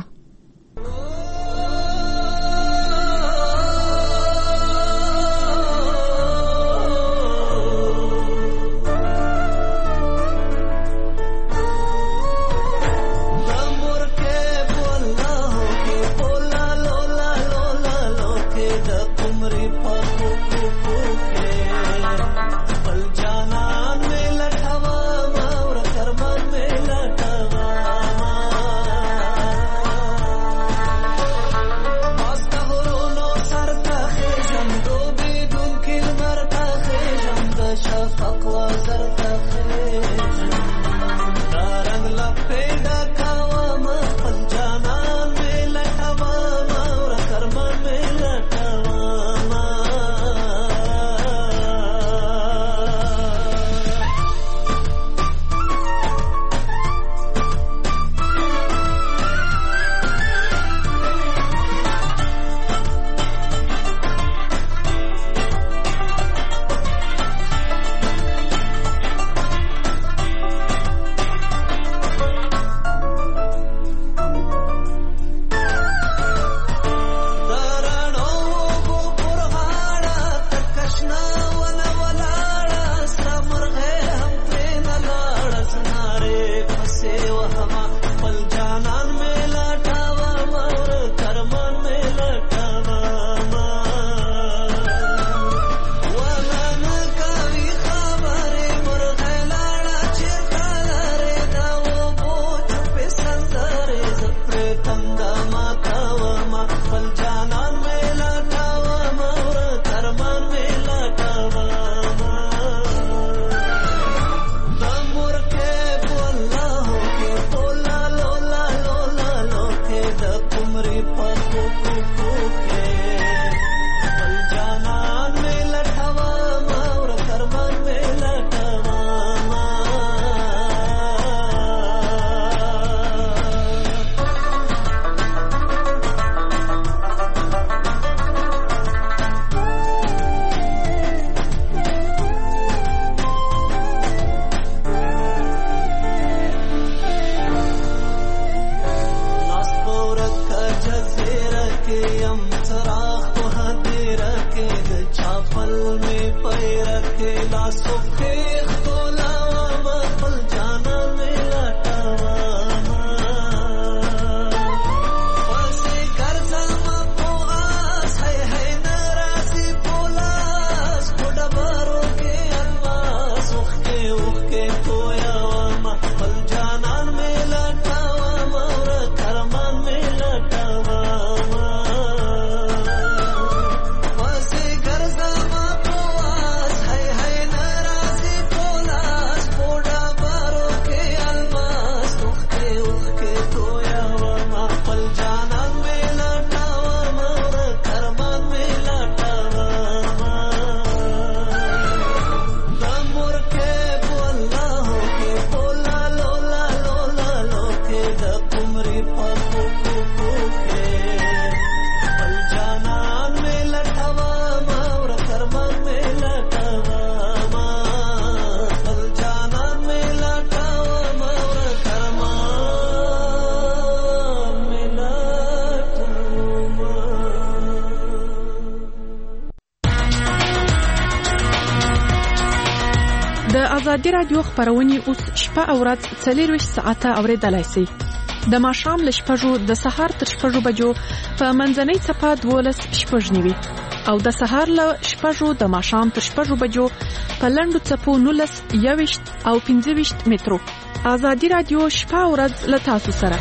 S8: ازادي رادیو خبرونه اوس شپه او ورځ څلور ساعته اوریدلای شئ. د ماښام له شپږو د سهار تر شپږو بجو په منځنۍ څپه دولس شپږ نیوي او د سهار له شپږو د ماښام تر شپږو بجو په لنډو څپو نولس یوویشت او پنځه ویشت مترو. ازادي رادیو شپه او ورځ له تاسو سره.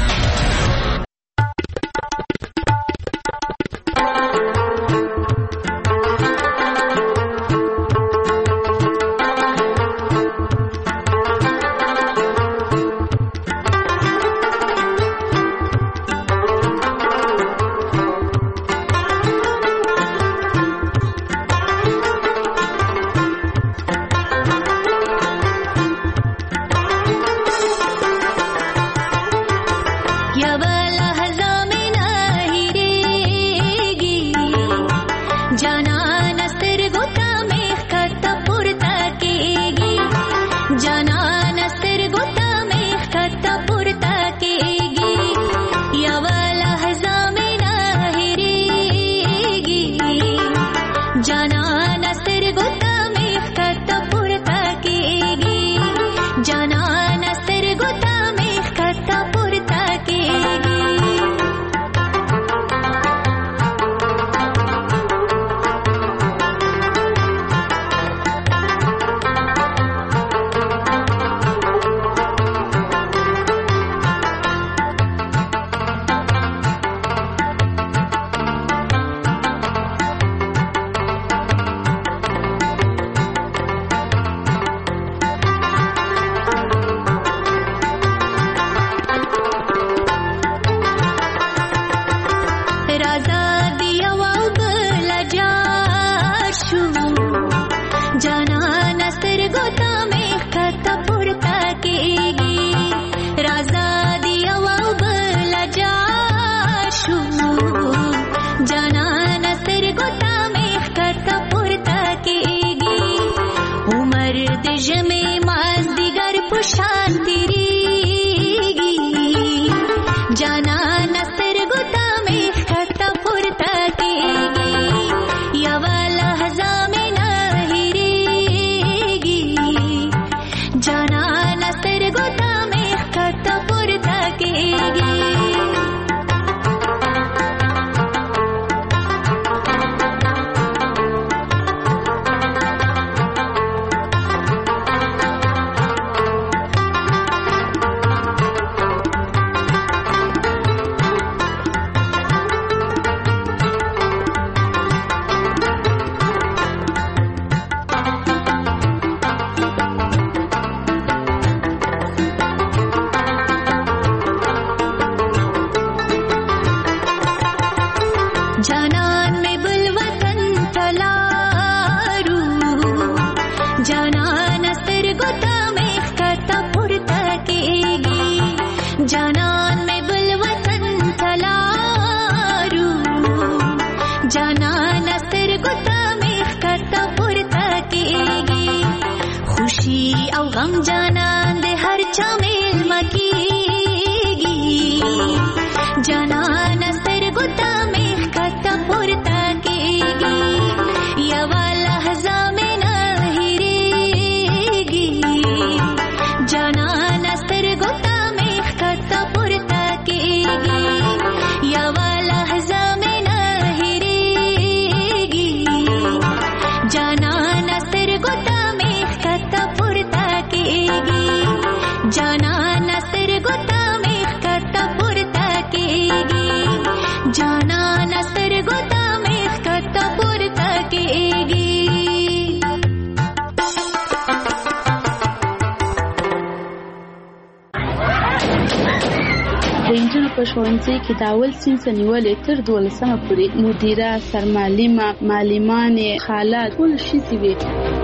S9: ښوونځي کې د اول صنف نیولې تر دولسمه پورې مدیره سرمعلمه معلمانې حالات ټول شي وي.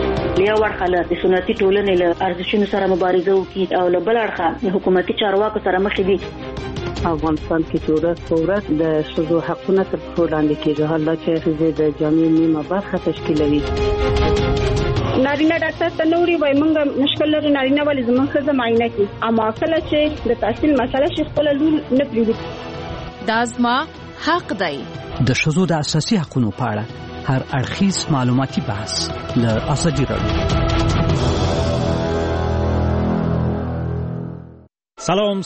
S10: یو ورخاله د سنتي ټولنې له ارزښتونو سره مبارزه وکړي او له بل اړخه د حکومتي چارواکو سره مخ دي.
S11: افغانستان کې ټولنه ثورت د شذو حقونه تر څو لاندې کېږي، حالات چې د جامعې نیمه برخه تشکیلوي.
S12: نارینه ډاکټر ته نوري وای مونږ مشکل لري نارینه ولې زموږ ښځه معاینه کوي، اما کله چې د تحصیل مسله شي خپل لور نه پریږدي.
S2: دا زما حق دی.
S13: د شذو د اساسي حقوقو په اړه هر اړخیز معلوماتي بحث له ازادي رادیو.
S14: سلام